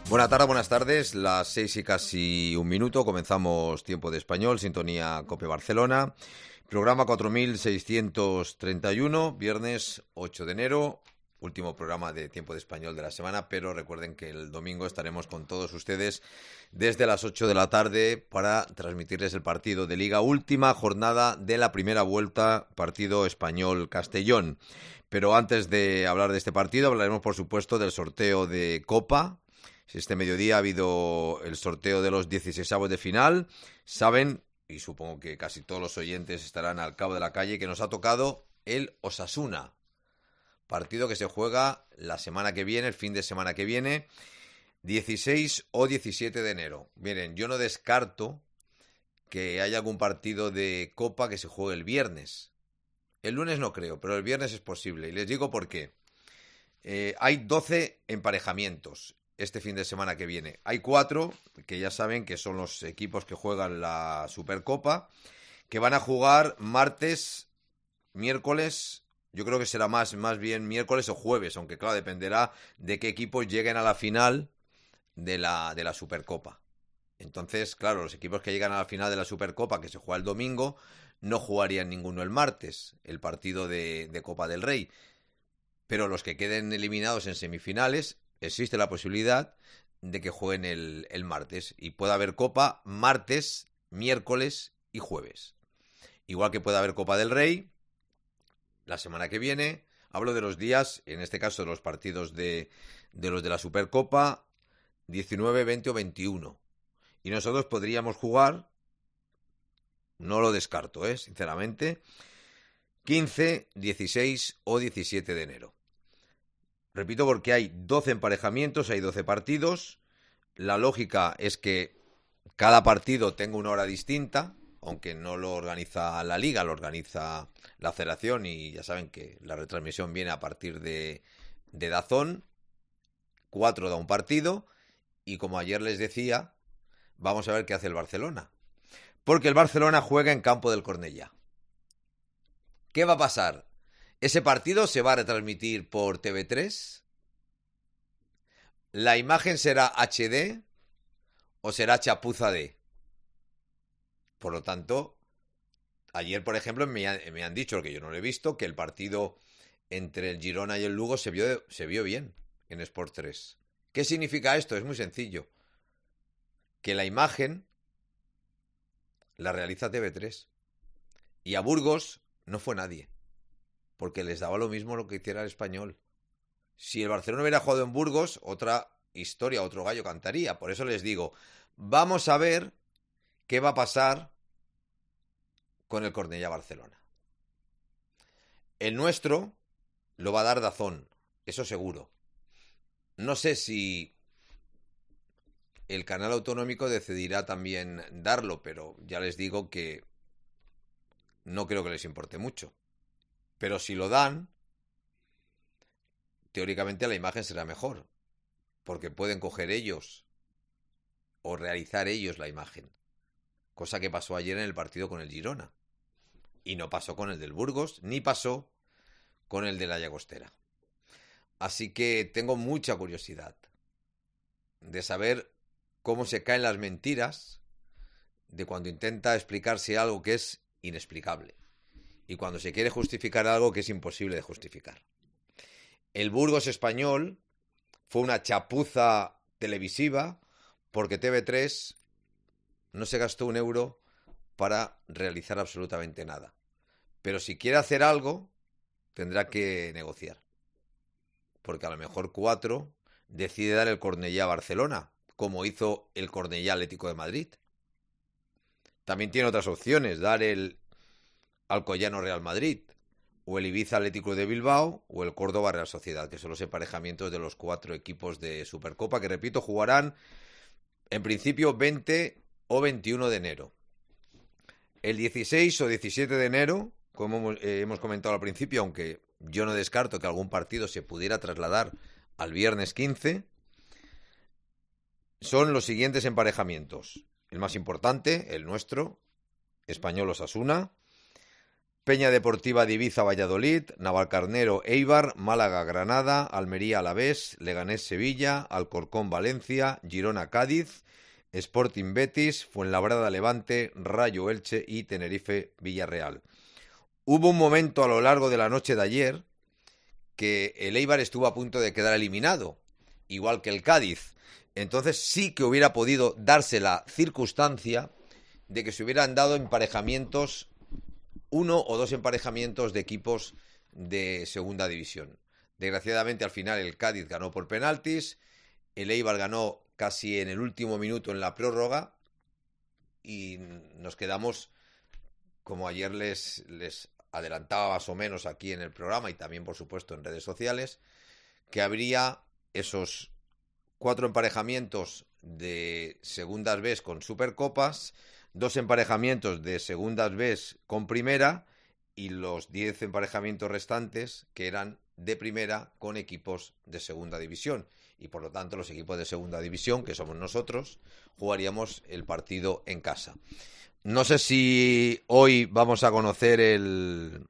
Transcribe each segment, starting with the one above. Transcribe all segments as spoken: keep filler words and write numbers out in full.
Buenas tardes, buenas tardes, las seis y casi un minuto, comenzamos Tiempo de Español, sintonía COPE Barcelona, programa cuatro mil seiscientos treinta y uno, viernes ocho de enero, último programa de Tiempo de Español de la semana, pero recuerden que el domingo estaremos con todos ustedes desde las ocho de la tarde para transmitirles el partido de Liga, última jornada de la primera vuelta, partido Español-Castellón. Pero antes de hablar de este partido, hablaremos por supuesto del sorteo de Copa. Este mediodía ha habido el sorteo de los dieciseisavos de final. Saben, y supongo que casi todos los oyentes estarán al cabo de la calle, que nos ha tocado el Osasuna. Partido que se juega la semana que viene, el fin de semana que viene, dieciséis o diecisiete de enero. Miren, yo no descarto que haya algún partido de Copa que se juegue el viernes. El lunes no creo, pero el viernes es posible. Y les digo por qué. Eh, hay doce emparejamientos este fin de semana que viene. Hay cuatro, que ya saben que son los equipos que juegan la Supercopa, que van a jugar martes, miércoles, yo creo que será más, más bien miércoles o jueves, aunque claro, dependerá de qué equipos lleguen a la final de la, de la Supercopa. Entonces, claro, los equipos que llegan a la final de la Supercopa, que se juega el domingo, no jugarían ninguno el martes, el partido de, de Copa del Rey. Pero los que queden eliminados en semifinales, existe la posibilidad de que jueguen el, el martes. Y puede haber Copa martes, miércoles y jueves. Igual que puede haber Copa del Rey la semana que viene. Hablo de los días, en este caso de los partidos de, de los de la Supercopa, diecinueve, veinte o veintiuno. Y nosotros podríamos jugar, no lo descarto, ¿eh? sinceramente, quince, dieciséis o diecisiete de enero. Repito, porque hay doce emparejamientos, hay doce partidos. La lógica es que cada partido tenga una hora distinta, aunque no lo organiza la Liga, lo organiza la Federación y ya saben que la retransmisión viene a partir de, de DAZN. Cuatro da un partido y como ayer les decía, vamos a ver qué hace el Barcelona. Porque el Barcelona juega en campo del Cornellà. ¿Qué va a pasar? ¿Ese partido se va a retransmitir por T V tres? ¿La imagen será H D o será chapuza D? Por lo tanto, ayer, por ejemplo, me, ha, me han dicho, lo que yo no lo he visto, que el partido entre el Girona y el Lugo se vio, se vio bien en Sport tres. ¿Qué significa esto? Es muy sencillo. Que la imagen la realiza T V tres. Y a Burgos no fue nadie. Porque les daba lo mismo lo que hiciera el Español. Si el Barcelona hubiera jugado en Burgos, otra historia, otro gallo cantaría. Por eso les digo, vamos a ver qué va a pasar con el Cornellà Barcelona. El nuestro lo va a dar DAZN, eso seguro. No sé si el canal autonómico decidirá también darlo, pero ya les digo que no creo que les importe mucho. Pero si lo dan, teóricamente la imagen será mejor, porque pueden coger ellos o realizar ellos la imagen, cosa que pasó ayer en el partido con el Girona, y no pasó con el del Burgos, ni pasó con el de la Llagostera. Así que tengo mucha curiosidad de saber cómo se caen las mentiras de cuando intenta explicarse algo que es inexplicable. Y cuando se quiere justificar algo que es imposible de justificar. El Burgos Español fue una chapuza televisiva porque T V tres no se gastó un euro para realizar absolutamente nada. Pero si quiere hacer algo, tendrá que negociar. Porque a lo mejor cuatro decide dar el Cornellà a Barcelona, como hizo el Cornellà Atlético de Madrid. También tiene otras opciones, dar el Alcoyano Real Madrid, o el Ibiza Atlético de Bilbao, o el Córdoba Real Sociedad, que son los emparejamientos de los cuatro equipos de Supercopa, que repito, jugarán en principio veinte o veintiuno de enero. El dieciséis o diecisiete de enero, como hemos, eh, hemos comentado al principio, aunque yo no descarto que algún partido se pudiera trasladar al viernes quince, son los siguientes emparejamientos. El más importante, el nuestro, Español Osasuna. Peña Deportiva de Ibiza Valladolid, Navalcarnero Eibar, Málaga Granada, Almería Alavés, Leganés Sevilla, Alcorcón Valencia, Girona Cádiz, Sporting Betis, Fuenlabrada Levante, Rayo Elche y Tenerife Villarreal. Hubo un momento a lo largo de la noche de ayer que el Eibar estuvo a punto de quedar eliminado, igual que el Cádiz. Entonces sí que hubiera podido darse la circunstancia de que se hubieran dado emparejamientos, uno o dos emparejamientos de equipos de segunda división. Desgraciadamente al final el Cádiz ganó por penaltis, el Eibar ganó casi en el último minuto en la prórroga y nos quedamos, como ayer les, les adelantaba más o menos aquí en el programa y también por supuesto en redes sociales, que habría esos cuatro emparejamientos de segundas B con Supercopas, dos emparejamientos de segundas B con Primera y los diez emparejamientos restantes que eran de Primera con equipos de Segunda División. Y por lo tanto los equipos de Segunda División, que somos nosotros, jugaríamos el partido en casa. No sé si hoy vamos a conocer el,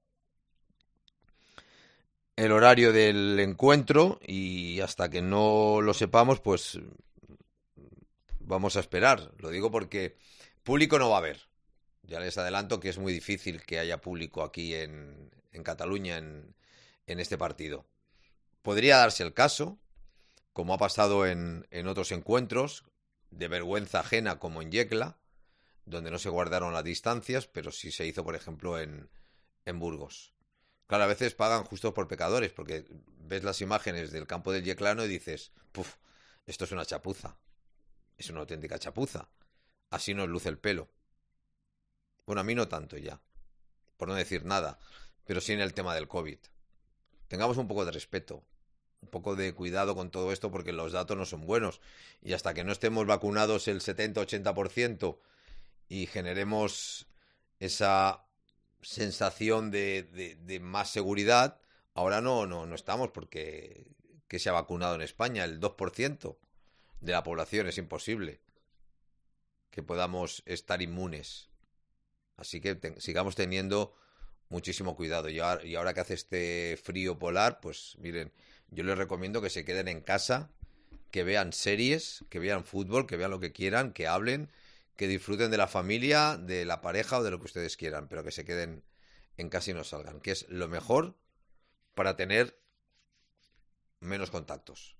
el horario del encuentro y hasta que no lo sepamos, pues vamos a esperar. Lo digo porque público no va a haber. Ya les adelanto que es muy difícil que haya público aquí en, en Cataluña en, en este partido. Podría darse el caso, como ha pasado en, en otros encuentros, de vergüenza ajena como en Yecla, donde no se guardaron las distancias, pero sí se hizo, por ejemplo, en, en Burgos. Claro, a veces pagan justos por pecadores, porque ves las imágenes del campo del yeclano y dices, puf, esto es una chapuza. Es una auténtica chapuza. Así nos luce el pelo. Bueno, a mí no tanto ya, por no decir nada, pero sí en el tema del COVID. Tengamos un poco de respeto, un poco de cuidado con todo esto, porque los datos no son buenos. Y hasta que no estemos vacunados el setenta a ochenta por ciento y generemos esa sensación de, de, de más seguridad, ahora no, no, no estamos, porque que se ha vacunado en España el dos por ciento de la población, es imposible que podamos estar inmunes. Así que te, sigamos teniendo muchísimo cuidado. Y ahora, y ahora que hace este frío polar, pues miren, yo les recomiendo que se queden en casa, que vean series, que vean fútbol, que vean lo que quieran, que hablen, que disfruten de la familia, de la pareja o de lo que ustedes quieran, pero que se queden en casa y no salgan, que es lo mejor para tener menos contactos.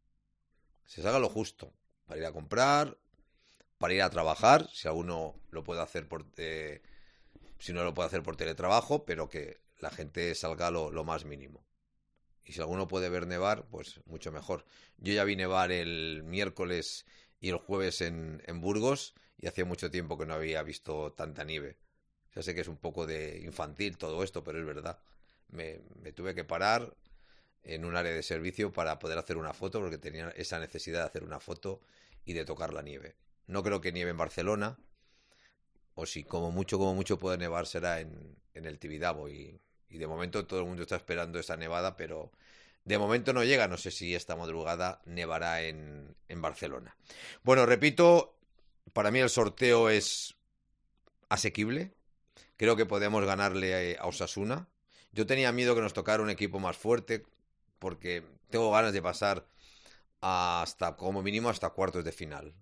Se salga lo justo, para ir a comprar, para ir a trabajar, si alguno lo puede hacer por eh, si no lo puede hacer por teletrabajo, pero que la gente salga lo, lo más mínimo. Y si alguno puede ver nevar, pues mucho mejor. Yo ya vi nevar el miércoles y el jueves en, en Burgos y hacía mucho tiempo que no había visto tanta nieve. Ya sé que es un poco de infantil todo esto, pero es verdad. Me, me tuve que parar en un área de servicio para poder hacer una foto, porque tenía esa necesidad de hacer una foto y de tocar la nieve. No creo que nieve en Barcelona, o si como mucho, como mucho puede nevar será en, en el Tibidabo, y, y de momento todo el mundo está esperando esa nevada, pero de momento no llega. No sé si esta madrugada nevará en, en Barcelona. Bueno, repito, para mí el sorteo es asequible. Creo que podemos ganarle a Osasuna. Yo tenía miedo que nos tocara un equipo más fuerte, porque tengo ganas de pasar hasta, como mínimo, hasta cuartos de final.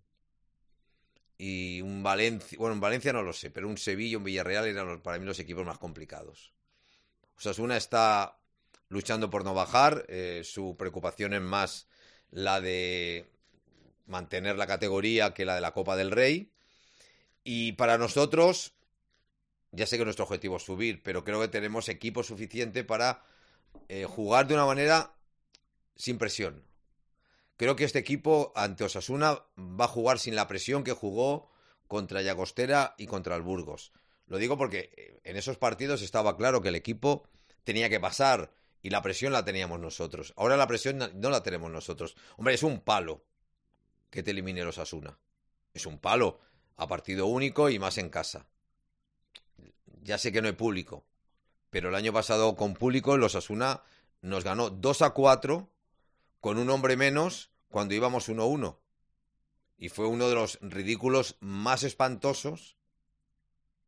Y un Valencia, bueno, en Valencia no lo sé, pero un Sevilla, un Villarreal eran para mí los equipos más complicados. Osasuna está luchando por no bajar, eh, su preocupación es más la de mantener la categoría que la de la Copa del Rey. Y para nosotros, ya sé que nuestro objetivo es subir, pero creo que tenemos equipo suficiente para eh, jugar de una manera sin presión. Creo que este equipo ante Osasuna va a jugar sin la presión que jugó contra Llagostera y contra el Burgos. Lo digo porque en esos partidos estaba claro que el equipo tenía que pasar y la presión la teníamos nosotros. Ahora la presión no la tenemos nosotros. Hombre, es un palo que te elimine el Osasuna. Es un palo a partido único y más en casa. Ya sé que no hay público, pero el año pasado con público el Osasuna nos ganó dos a cuatro con un hombre menos cuando íbamos uno a uno. Y fue uno de los ridículos más espantosos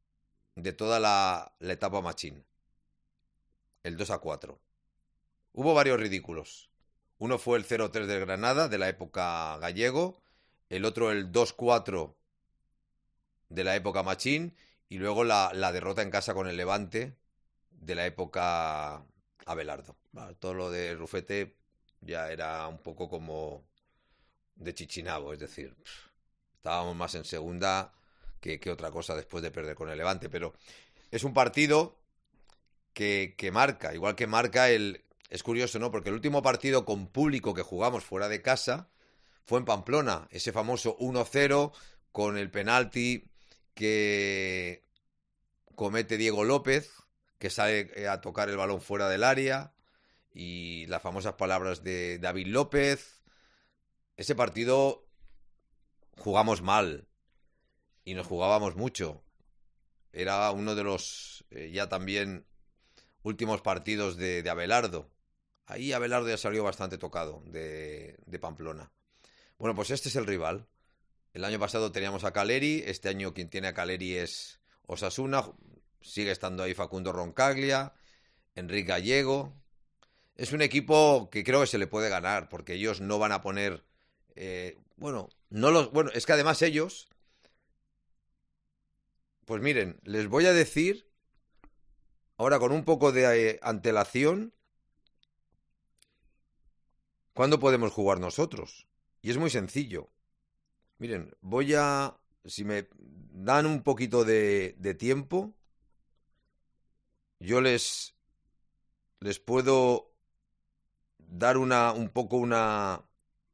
de toda la, la etapa Machín. El dos a cuatro. Hubo varios ridículos. Uno fue el cero tres del Granada, de la época Gallego. El otro el dos cuatro de la época Machín. Y luego la, la derrota en casa con el Levante, de la época Abelardo. Bueno, todo lo de Rufete ya era un poco como de Chichinabo, es decir, estábamos más en segunda que, que otra cosa después de perder con el Levante. Pero es un partido que, que marca, igual que marca el... Es curioso, ¿no? Porque el último partido con público que jugamos fuera de casa fue en Pamplona, ese famoso uno cero con el penalti que comete Diego López, que sale a tocar el balón fuera del área, y las famosas palabras de David López. Ese partido jugamos mal y nos jugábamos mucho. Era uno de los eh, ya también últimos partidos de, de Abelardo. Ahí Abelardo ya salió bastante tocado de, de Pamplona. Bueno, pues este es el rival. El año pasado teníamos a Caleri, este año quien tiene a Caleri es Osasuna, sigue estando ahí Facundo Roncaglia, Enrique Gallego. Es un equipo que creo que se le puede ganar, porque ellos no van a poner... Eh, bueno, no los, bueno, es que además ellos... Pues miren, les voy a decir, ahora con un poco de eh, antelación, ¿cuándo podemos jugar nosotros? Y es muy sencillo. Miren, voy a... Si me dan un poquito de, de tiempo, yo les, les puedo dar una un poco una,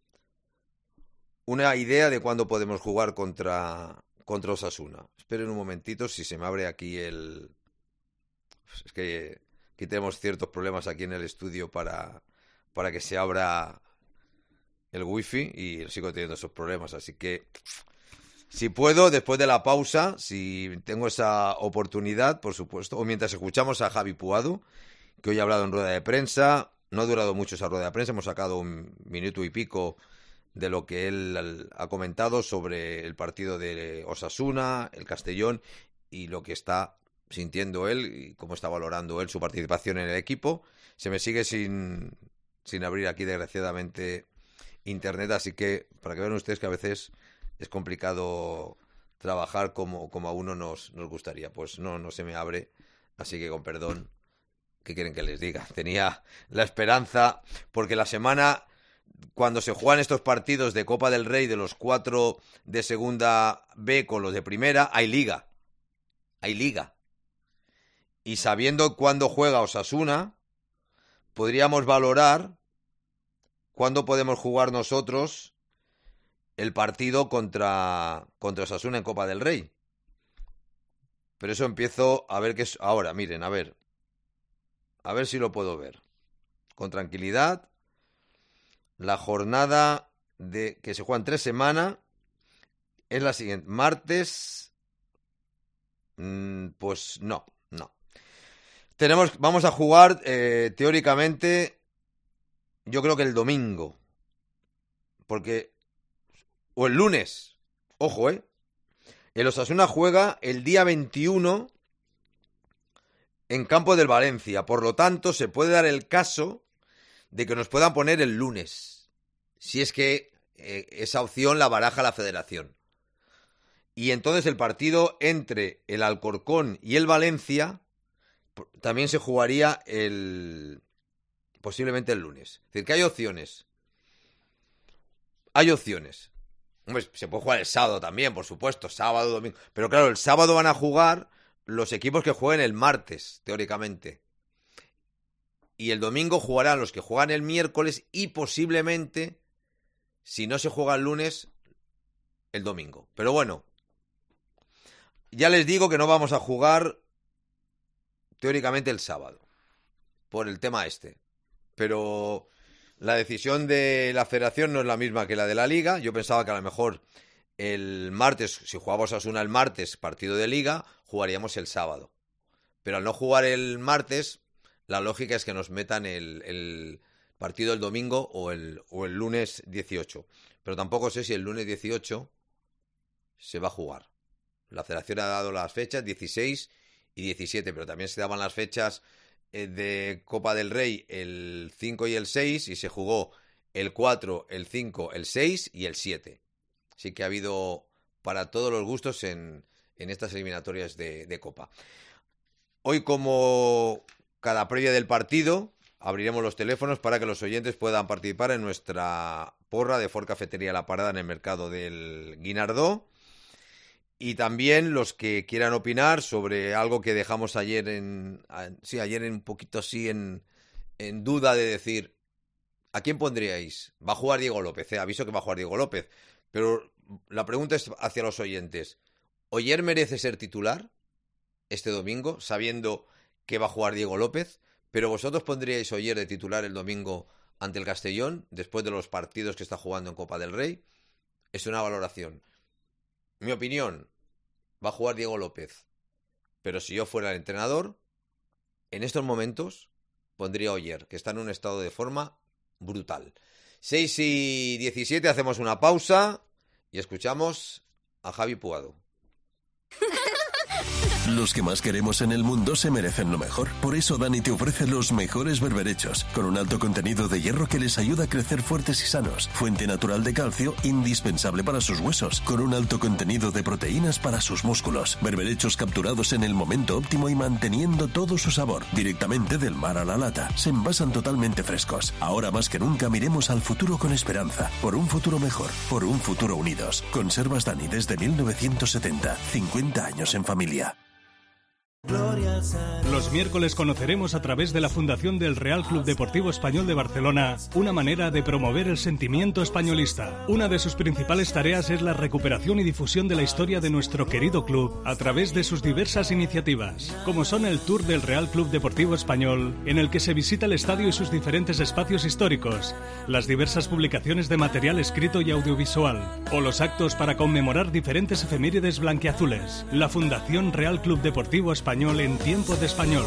una idea de cuándo podemos jugar contra, contra Osasuna. Esperen un momentito, si se me abre aquí el... Es que aquí tenemos ciertos problemas aquí en el estudio para, para que se abra el wifi y sigo teniendo esos problemas, así que si puedo, después de la pausa, si tengo esa oportunidad, por supuesto, o mientras escuchamos a Javi Puado, que hoy ha hablado en rueda de prensa, no ha durado mucho esa rueda de prensa, hemos sacado un minuto y pico de lo que él ha comentado sobre el partido de Osasuna, el Castellón y lo que está sintiendo él y cómo está valorando él su participación en el equipo. Se me sigue sin, sin abrir aquí, desgraciadamente, internet, así que para que vean ustedes que a veces es complicado trabajar como, como a uno nos, nos gustaría. Pues no, no se me abre, así que con perdón, ¿qué quieren que les diga? Tenía la esperanza, porque la semana, cuando se juegan estos partidos de Copa del Rey de los cuatro de segunda B con los de primera, hay liga, hay liga. Y sabiendo cuándo juega Osasuna, podríamos valorar cuándo podemos jugar nosotros el partido contra, contra Osasuna en Copa del Rey. Pero eso empiezo a ver qué es ahora. Miren, a ver. A ver si lo puedo ver. Con tranquilidad. La jornada de que se juega en tres semanas es la siguiente. Martes. Mmm, pues no, no. Tenemos, vamos a jugar eh, teóricamente, yo creo que el domingo. Porque... O el lunes. Ojo, ¿eh? El Osasuna juega el día veintiuno en campo del Valencia. Por lo tanto, se puede dar el caso de que nos puedan poner el lunes. Si es que eh, esa opción la baraja la Federación. Y entonces el partido entre el Alcorcón y el Valencia también se jugaría el... posiblemente el lunes. Es decir, que hay opciones. Hay opciones. Hombre, se puede jugar el sábado también, por supuesto, sábado, domingo. Pero claro, el sábado van a jugar los equipos que jueguen el martes, teóricamente. Y el domingo jugarán los que juegan el miércoles y posiblemente, si no se juega el lunes, el domingo. Pero bueno, ya les digo que no vamos a jugar teóricamente el sábado, por el tema este. Pero... la decisión de la Federación no es la misma que la de la Liga. Yo pensaba que a lo mejor el martes, si jugábamos a Osasuna el martes, partido de Liga, jugaríamos el sábado. Pero al no jugar el martes, la lógica es que nos metan el, el partido el domingo o el, o el lunes dieciocho. Pero tampoco sé si el lunes dieciocho se va a jugar. La Federación ha dado las fechas, dieciséis y diecisiete, pero también se daban las fechas eh, de Copa del Rey el cinco y el seis, y se jugó el cuatro, el cinco, el seis y el siete. Así que ha habido para todos los gustos en, en estas eliminatorias de, de Copa. Hoy, como cada previa del partido, abriremos los teléfonos para que los oyentes puedan participar en nuestra porra de Ford Cafetería La Parada en el mercado del Guinardó. Y también los que quieran opinar sobre algo que dejamos ayer en... Sí, ayer en un poquito así en, en duda de decir, ¿a quién pondríais? Va a jugar Diego López, eh, aviso que va a jugar Diego López. Pero la pregunta es hacia los oyentes. ¿Oyer merece ser titular este domingo, sabiendo que va a jugar Diego López? ¿Pero vosotros pondríais Oyer de titular el domingo ante el Castellón, después de los partidos que está jugando en Copa del Rey? Es una valoración. Mi opinión, va a jugar Diego López. Pero si yo fuera el entrenador, en estos momentos pondría a Oyer, que está en un estado de forma brutal. seis y diecisiete, hacemos una pausa y escuchamos a Javi Puado. Los que más queremos en el mundo se merecen lo mejor. Por eso Dani te ofrece los mejores berberechos, con un alto contenido de hierro que les ayuda a crecer fuertes y sanos. Fuente natural de calcio, indispensable para sus huesos, con un alto contenido de proteínas para sus músculos. Berberechos capturados en el momento óptimo y manteniendo todo su sabor. Directamente del mar a la lata. Se envasan totalmente frescos. Ahora más que nunca miremos al futuro con esperanza. Por un futuro mejor. Por un futuro unidos. Conservas Dani desde mil novecientos setenta. cincuenta años en familia. Los miércoles conoceremos a través de la Fundación del Real Club Deportivo Español de Barcelona una manera de promover el sentimiento españolista. Una de sus principales tareas es la recuperación y difusión de la historia de nuestro querido club a través de sus diversas iniciativas, como son el Tour del Real Club Deportivo Español, en el que se visita el estadio y sus diferentes espacios históricos, las diversas publicaciones de material escrito y audiovisual, o los actos para conmemorar diferentes efemérides blanquiazules. La Fundación Real Club Deportivo Español en tiempo de español.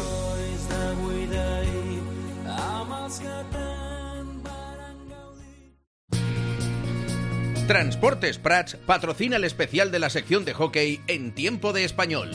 Transportes Prats patrocina el especial de la sección de hockey en tiempo de español.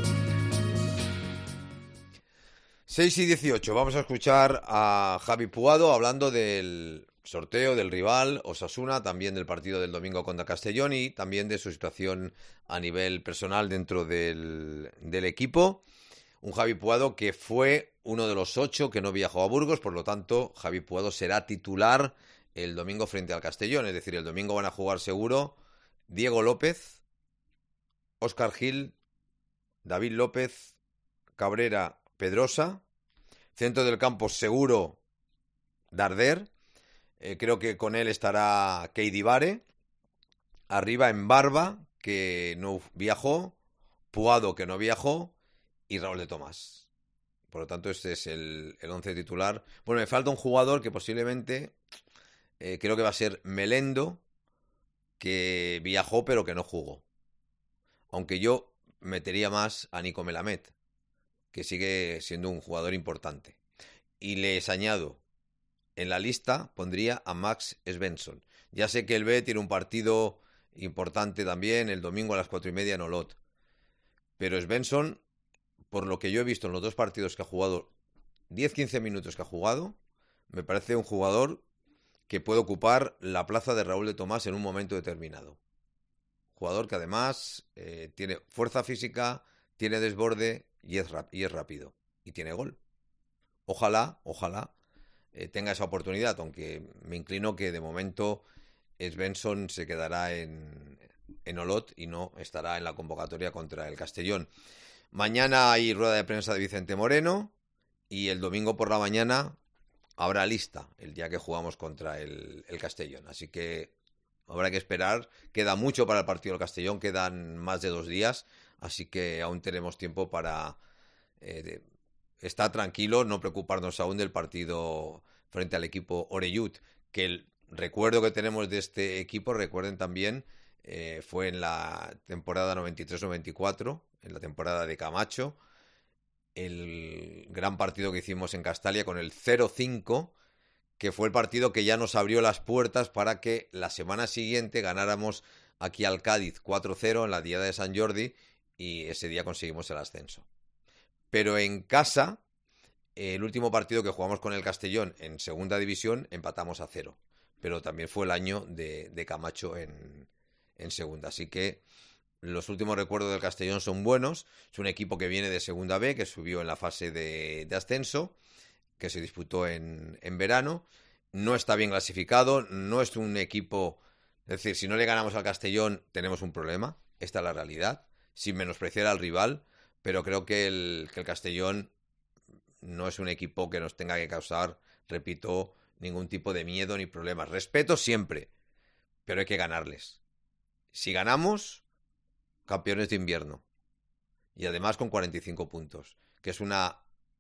seis y dieciocho, vamos a escuchar a Javi Puado hablando del sorteo del rival Osasuna, también del partido del domingo contra Castellón y también de su situación a nivel personal dentro del, del equipo. Un Javi Puado que fue uno de los ocho que no viajó a Burgos, por lo tanto Javi Puado será titular el domingo frente al Castellón, es decir, el domingo van a jugar seguro Diego López, Óscar Gil, David López, Cabrera, Pedrosa, centro del campo seguro Darder. Eh, creo que con él estará Keidi Vare. Arriba en Barba, que no viajó. Puado, que no viajó. Y Raúl de Tomás. Por lo tanto, este es el, el once titular. Bueno, me falta un jugador que posiblemente eh, creo que va a ser Melendo, que viajó pero que no jugó. Aunque yo metería más a Nico Melamed, que sigue siendo un jugador importante. Y les añado, en la lista pondría a Max Svensson. Ya sé que el B tiene un partido importante también el domingo a las cuatro y media en Olot. Pero Svensson, por lo que yo he visto en los dos partidos que ha jugado, diez a quince minutos que ha jugado, me parece un jugador que puede ocupar la plaza de Raúl de Tomás en un momento determinado. Jugador que además eh, tiene fuerza física, tiene desborde y es, rap- y es rápido. Y tiene gol. Ojalá, ojalá eh, tenga esa oportunidad, aunque me inclino que de momento Svensson se quedará en, en Olot y no estará en la convocatoria contra el Castellón. Mañana hay rueda de prensa de Vicente Moreno y el domingo por la mañana habrá lista el día que jugamos contra el, el Castellón. Así que habrá que esperar. Queda mucho para el partido del Castellón, quedan más de dos días, así que aún tenemos tiempo para eh, de, estar tranquilos, no preocuparnos aún del partido frente al equipo Oreyud, que el recuerdo que tenemos de este equipo, recuerden también, eh, fue en la temporada noventa y tres noventa y cuatro, en la temporada de Camacho, el gran partido que hicimos en Castalia con el cero cinco, que fue el partido que ya nos abrió las puertas para que la semana siguiente ganáramos aquí al Cádiz cuatro cero en la Diada de San Jordi y ese día conseguimos el ascenso. pero en casa, el último partido que jugamos con el Castellón en segunda división, empatamos a cero. Pero también fue el año de, de Camacho en, en segunda. Así que los últimos recuerdos del Castellón son buenos. Es un equipo que viene de segunda B, que subió en la fase de, de ascenso, que se disputó en, en verano. No está bien clasificado, no es un equipo... Es decir, si no le ganamos al Castellón, tenemos un problema. Esta es la realidad, sin menospreciar al rival. Pero creo que el, que el Castellón no es un equipo que nos tenga que causar, repito, ningún tipo de miedo ni problemas. Respeto siempre, pero hay que ganarles. Si ganamos, campeones de invierno. Y además con cuarenta y cinco puntos, que es una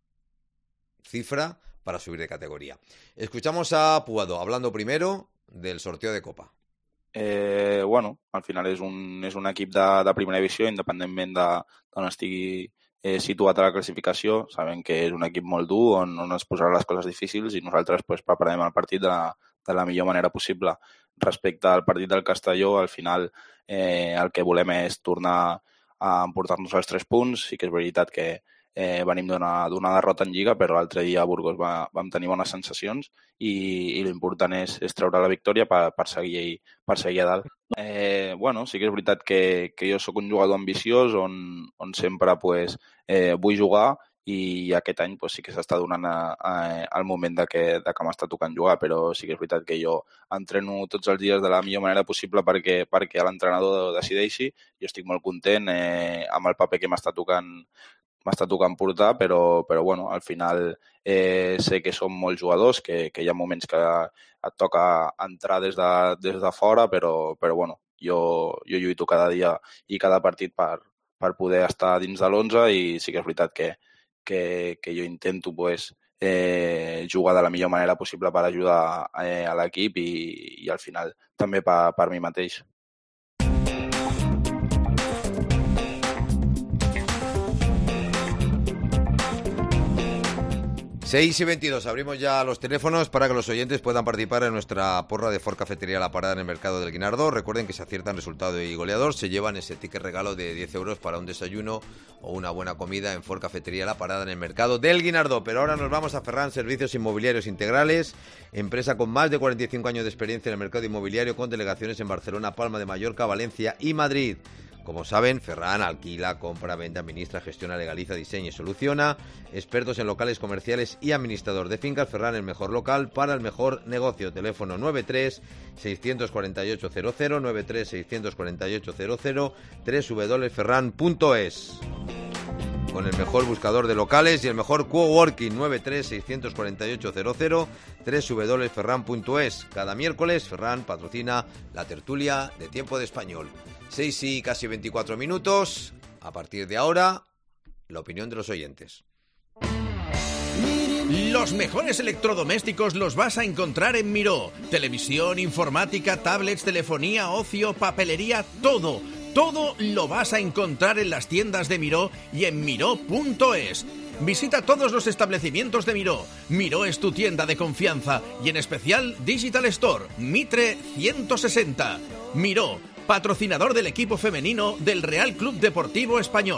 cifra para subir de categoría. Escuchamos a Puado hablando primero del sorteo de Copa. Eh, bueno, al final és un, és un equip de, de primera divisió, independentment d'on estigui eh, situat a la classificació. Sabem que és un equip molt dur, on, on es posaran les coses difícils i nosaltres pues, preparem el partit de la, de la millor manera possible. Respecte al partit del Castelló, al final eh, el que volem és tornar a emportar-nos els tres punts. Sí que és veritat que eh, venim d'una, d'una derrota en Lliga, però l'altre dia a Burgos va, vam tenir bones sensacions i, i l'important és, és treure la victòria per, per, seguir, per seguir a dalt. Eh, bueno, sí que és veritat que, que jo sóc un jugador ambiciós on, on sempre pues, eh, vull jugar i aquest any pues, sí que s'està donant a, a, al moment de que, de que m'està tocant jugar, però sí que és veritat que jo entreno tots els dies de la millor manera possible perquè, perquè l'entrenador decideixi. Jo estic molt content eh, amb el paper que m'està tocant m'està tocant portar, però, però bueno, al final eh, sé que som molts jugadors, que, que hi ha moments que et toca entrar des de, des de fora, però, però bueno, jo, jo lluito cada dia i cada partit per, per poder estar dins de l'onze i sí que és veritat que, que, que jo intento pues, eh, jugar de la millor manera possible per ajudar eh, a l'equip i, i al final també per, per mi mateix. seis y veintidós, abrimos ya los teléfonos para que los oyentes puedan participar en nuestra porra de Ford Cafetería La Parada en el Mercado del Guinardó. Recuerden que si aciertan resultado y goleador, se llevan ese ticket regalo de diez euros para un desayuno o una buena comida en Ford Cafetería La Parada en el Mercado del Guinardó. Pero ahora nos vamos a Ferran Servicios Inmobiliarios Integrales, empresa con más de cuarenta y cinco años de experiencia en el mercado inmobiliario, con delegaciones en Barcelona, Palma de Mallorca, Valencia y Madrid. Como saben, Ferran alquila, compra, vende, administra, gestiona, legaliza, diseña y soluciona. Expertos en locales comerciales y administrador de fincas. Ferran, el mejor local para el mejor negocio. Teléfono nueve tres, seis cuatro ocho cero cero, nueve tres, seis cuatro ocho cero cero, doble u doble u doble u punto ferran punto es. Con el mejor buscador de locales y el mejor coworking, nueve tres, seis cuatro ocho cero cero, doble u doble u doble u punto ferran punto es. Cada miércoles, Ferran patrocina la tertulia de Tiempo de Español. seis y casi veinticuatro minutos. A partir de ahora, la opinión de los oyentes. Los mejores electrodomésticos los vas a encontrar en Miró. Televisión, informática, tablets, telefonía, ocio, papelería, todo. Todo lo vas a encontrar en las tiendas de Miró y en miró punto es. Visita todos los establecimientos de Miró. Miró es tu tienda de confianza y en especial Digital Store, Mitre ciento sesenta. Miró, patrocinador del equipo femenino del Real Club Deportivo Español.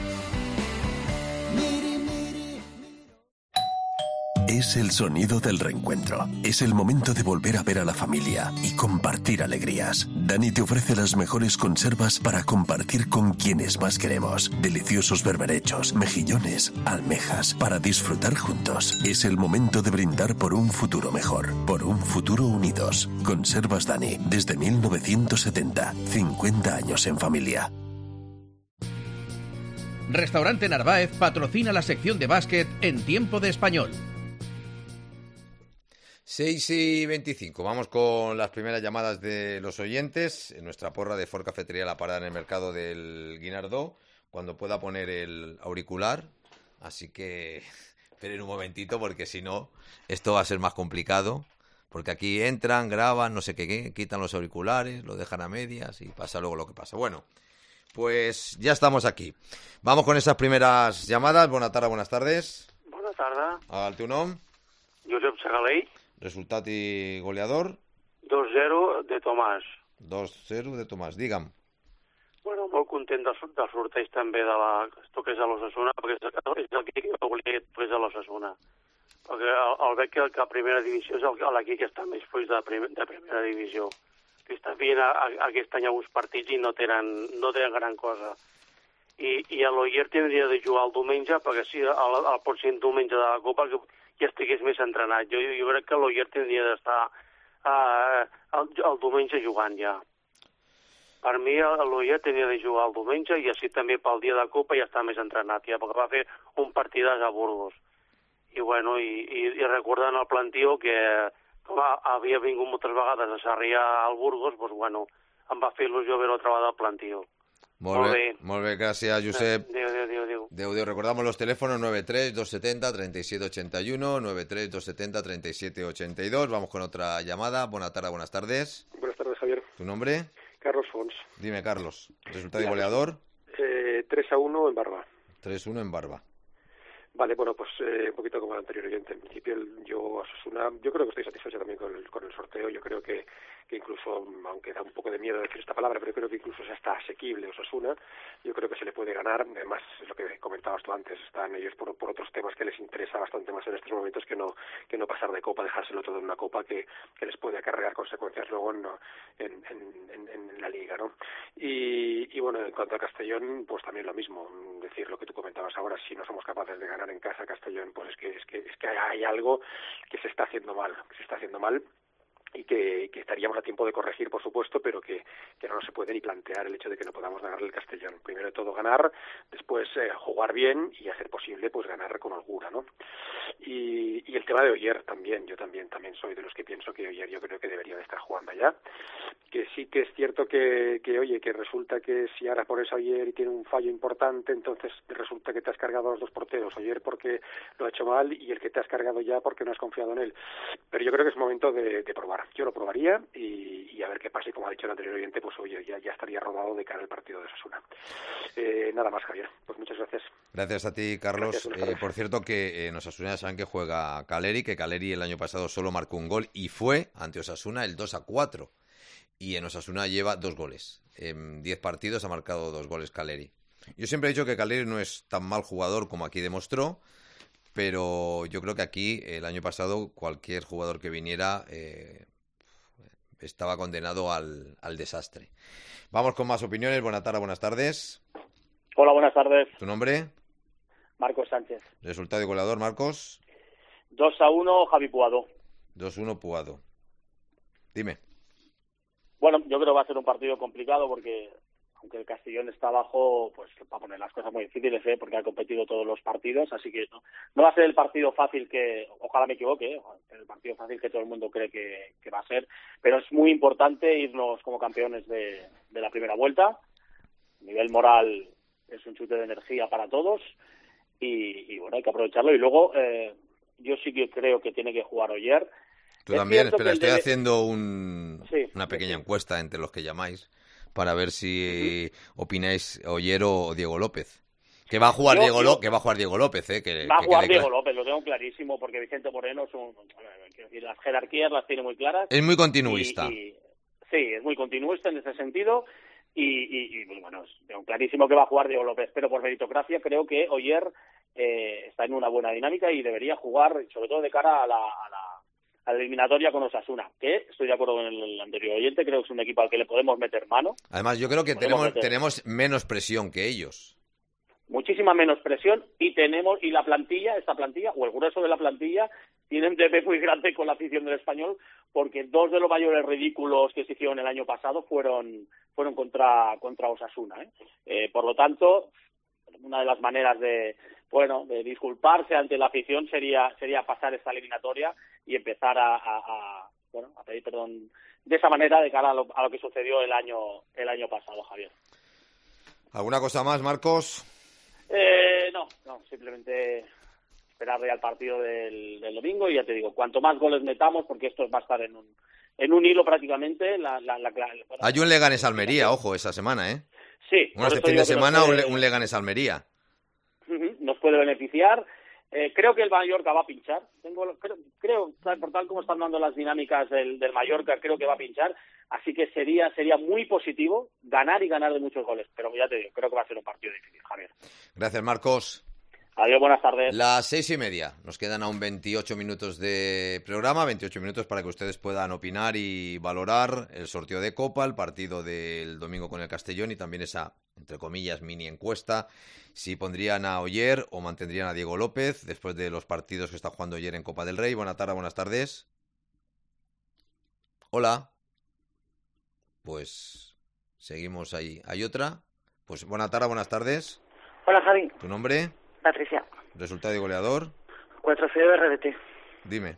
Es el sonido del reencuentro. Es el momento de volver a ver a la familia y compartir alegrías. Dani te ofrece las mejores conservas para compartir con quienes más queremos. Deliciosos berberechos, mejillones, almejas, para disfrutar juntos. Es el momento de brindar por un futuro mejor, por un futuro unidos. Conservas Dani, desde mil novecientos setenta. cincuenta años en familia. Restaurante Narváez patrocina la sección de básquet en Tiempo de Español. seis y veinticinco, vamos con las primeras llamadas de los oyentes en nuestra porra de Ford Cafetería La Parada en el Mercado del Guinardó, cuando pueda poner el auricular, así que esperen un momentito porque si no, esto va a ser más complicado, porque aquí entran, graban, no sé qué, quitan los auriculares, lo dejan a medias y pasa luego lo que pasa. Bueno, pues ya estamos aquí. Vamos con esas primeras llamadas. Buenas tardes, buenas tardes. Buenas tardes. Al teu nom? Josep Segalell. Resultat i goleador? dos zero de Tomàs. dos cero de Tomàs, digue'm. Bueno, molt content del, del sorteig també de la, esto que és a l'Osasuna, perquè és, és el que volia que és a l'Osasuna. Perquè el, el veig que, que a primera divisió és l'equip que està més fuix de, prim, de primera divisió. Que està fent a, a, aquest any alguns partits i no tenen, no tenen gran cosa. I, i a l'Oyer tindria de jugar el diumenge, perquè si el, el pròxim diumenge de la Copa que ja estigués més entrenat. Jo, jo crec que l'Oyer tindria d'estar uh, el, el diumenge jugant ja. Per mi, l'Oyer tenia de jugar el diumenge i així també pel dia de Copa ja està més entrenat, ja, perquè va fer un partidàs a Burgos. I, bueno, i, i, i recordant el plantío que com havia vingut moltes vegades a Sarrià al Burgos, doncs, bueno, em va fer il·lusió veure otra vegada el plantío. Molt, molt bé, molt bé, gràcies, Josep. Adéu, adéu, adéu, adéu. Adéu, adéu. Recordamos los teléfonos nueve tres dos setenta treinta y siete ochenta y uno, nueve tres dos setenta treinta y siete ochenta y dos. Vamos con otra llamada. Buenas tardes, buenas tardes. Buenas tardes, Javier. ¿Tu nombre? Carlos Fons. Dime, Carlos. ¿Resultado y goleador? Eh, tres a uno en Barba. tres uno en Barba. Vale, bueno, pues eh, un poquito como el anterior oyente. En principio, el, yo, Osasuna, yo creo que estoy satisfecho también con el, con el sorteo. Yo creo que, que incluso, aunque da un poco de miedo decir esta palabra, pero yo creo que incluso se está asequible Osasuna. Yo creo que se le puede ganar. Además, es lo que comentabas tú antes, están ellos por, por otros temas que les interesa bastante más en estos momentos que no que no pasar de Copa, dejárselo todo en una Copa que, que les puede acarrear consecuencias luego en, en, en, en, en la Liga, ¿no? Y, y bueno, en cuanto a Castellón, pues también lo mismo. Decir lo que tú comentabas ahora, si no somos capaces de ganar en casa Castellón, pues es que es que es que hay algo que se está haciendo mal, que se está haciendo mal y que, que estaríamos a tiempo de corregir, por supuesto, pero que, que no se puede ni plantear el hecho de que no podamos ganarle el Castellón. Primero de todo ganar, después eh, jugar bien y hacer posible pues ganar con holgura, ¿no? Y, y el tema de Oyer también, yo también también soy de los que pienso que Oyer yo creo que debería de estar jugando allá, que sí que es cierto que, que oye, que resulta que si ahora pones a Oyer y tiene un fallo importante, entonces resulta que te has cargado a los dos porteros, Oyer porque lo ha hecho mal y el que te has cargado ya porque no has confiado en él. Pero yo creo que es momento de, de probar. Yo lo probaría y, y a ver qué pasa. Y como ha dicho el anterior oyente, pues oye, ya, ya estaría rodado de cara al partido de Osasuna. Eh, nada más, Javier. Pues muchas gracias. Gracias a ti, Carlos. Gracias, eh, por cierto, que en Osasuna saben que juega Caleri, que Caleri el año pasado solo marcó un gol y fue ante Osasuna el dos a cuatro. Y en Osasuna lleva dos goles. En diez partidos ha marcado dos goles Caleri. Yo siempre he dicho que Caleri no es tan mal jugador como aquí demostró, pero yo creo que aquí el año pasado cualquier jugador que viniera eh, estaba condenado al, al desastre. Vamos con más opiniones. Buenas tardes, buenas tardes. Hola, buenas tardes. ¿Tu nombre? Marcos Sánchez. Resultado y goleador, Marcos. dos a uno, Javi Puado. dos uno, Puado. Dime. Bueno, yo creo que va a ser un partido complicado porque, aunque el Castellón está abajo, pues va a poner las cosas muy difíciles, ¿eh? Porque ha competido todos los partidos, así que no, no va a ser el partido fácil que, ojalá me equivoque, ¿eh? El partido fácil que todo el mundo cree que, que va a ser, pero es muy importante irnos como campeones de, de la primera vuelta. A nivel moral es un chute de energía para todos y, y bueno, hay que aprovecharlo. Y luego, eh, yo sí que creo que tiene que jugar Oyer. Tú es también, espera, estoy de... haciendo un, sí, una pequeña sí. encuesta entre los que llamáis para ver si uh-huh. opináis Oyer o Diego López. Que va a jugar yo, Diego yo... Lo... que va a jugar Diego López, eh, que, va que a jugar Diego clar... López, lo tengo clarísimo, porque Vicente Moreno es un, quiero decir, las jerarquías las tiene muy claras. Es muy continuista. Y, y, sí, es muy continuista en ese sentido. Y, y, y bueno, tengo clarísimo que va a jugar Diego López, pero por meritocracia creo que Oyer eh, está en una buena dinámica y debería jugar, sobre todo de cara a la, a la, a la eliminatoria con Osasuna, que estoy de acuerdo con el anterior oyente, creo que es un equipo al que le podemos meter mano. Además, yo creo que tenemos, tenemos menos presión que ellos. Muchísima menos presión y tenemos, y la plantilla, esta plantilla, o el grueso de la plantilla, tiene un debe muy grande con la afición del Español, porque dos de los mayores ridículos que se hicieron el año pasado fueron fueron contra contra Osasuna, ¿eh? Eh, por lo tanto, una de las maneras de bueno de disculparse ante la afición sería sería pasar esta eliminatoria y empezar a, a, a bueno a pedir perdón de esa manera de cara a lo, a lo que sucedió el año el año pasado, Javier. ¿Alguna cosa más, Marcos? Eh, no, no, simplemente esperarle al partido del, del domingo y ya te digo, cuanto más goles metamos, porque esto va a estar en un en un hilo prácticamente. La, la, la, la, bueno, Hay un Leganés Almería, ojo, esa semana, ¿eh? Sí. Bueno, este fin de semana puede... un Leganés Almería. Uh-huh, nos puede beneficiar. Eh, creo que el Mallorca va a pinchar. Tengo, creo, creo, por tal como están dando las dinámicas del, del Mallorca, creo que va a pinchar. Así que sería sería muy positivo ganar y ganar de muchos goles. Pero ya te digo, creo que va a ser un partido difícil, Javier. Gracias, Marcos. Adiós, buenas tardes. Las seis y media. Nos quedan aún veintiocho minutos de programa, veintiocho minutos para que ustedes puedan opinar y valorar el sorteo de Copa, el partido del domingo con el Castellón y también esa, entre comillas, mini encuesta. Si pondrían a Oller o mantendrían a Diego López después de los partidos que está jugando Oller en Copa del Rey. Buenas tardes, buenas tardes. Hola. Pues seguimos ahí. ¿Hay otra? Pues buenas tardes, buenas tardes. Hola, Javi. ¿Tu nombre? Patricia. ¿Resultado y goleador? cuatro cero R D T. Dime.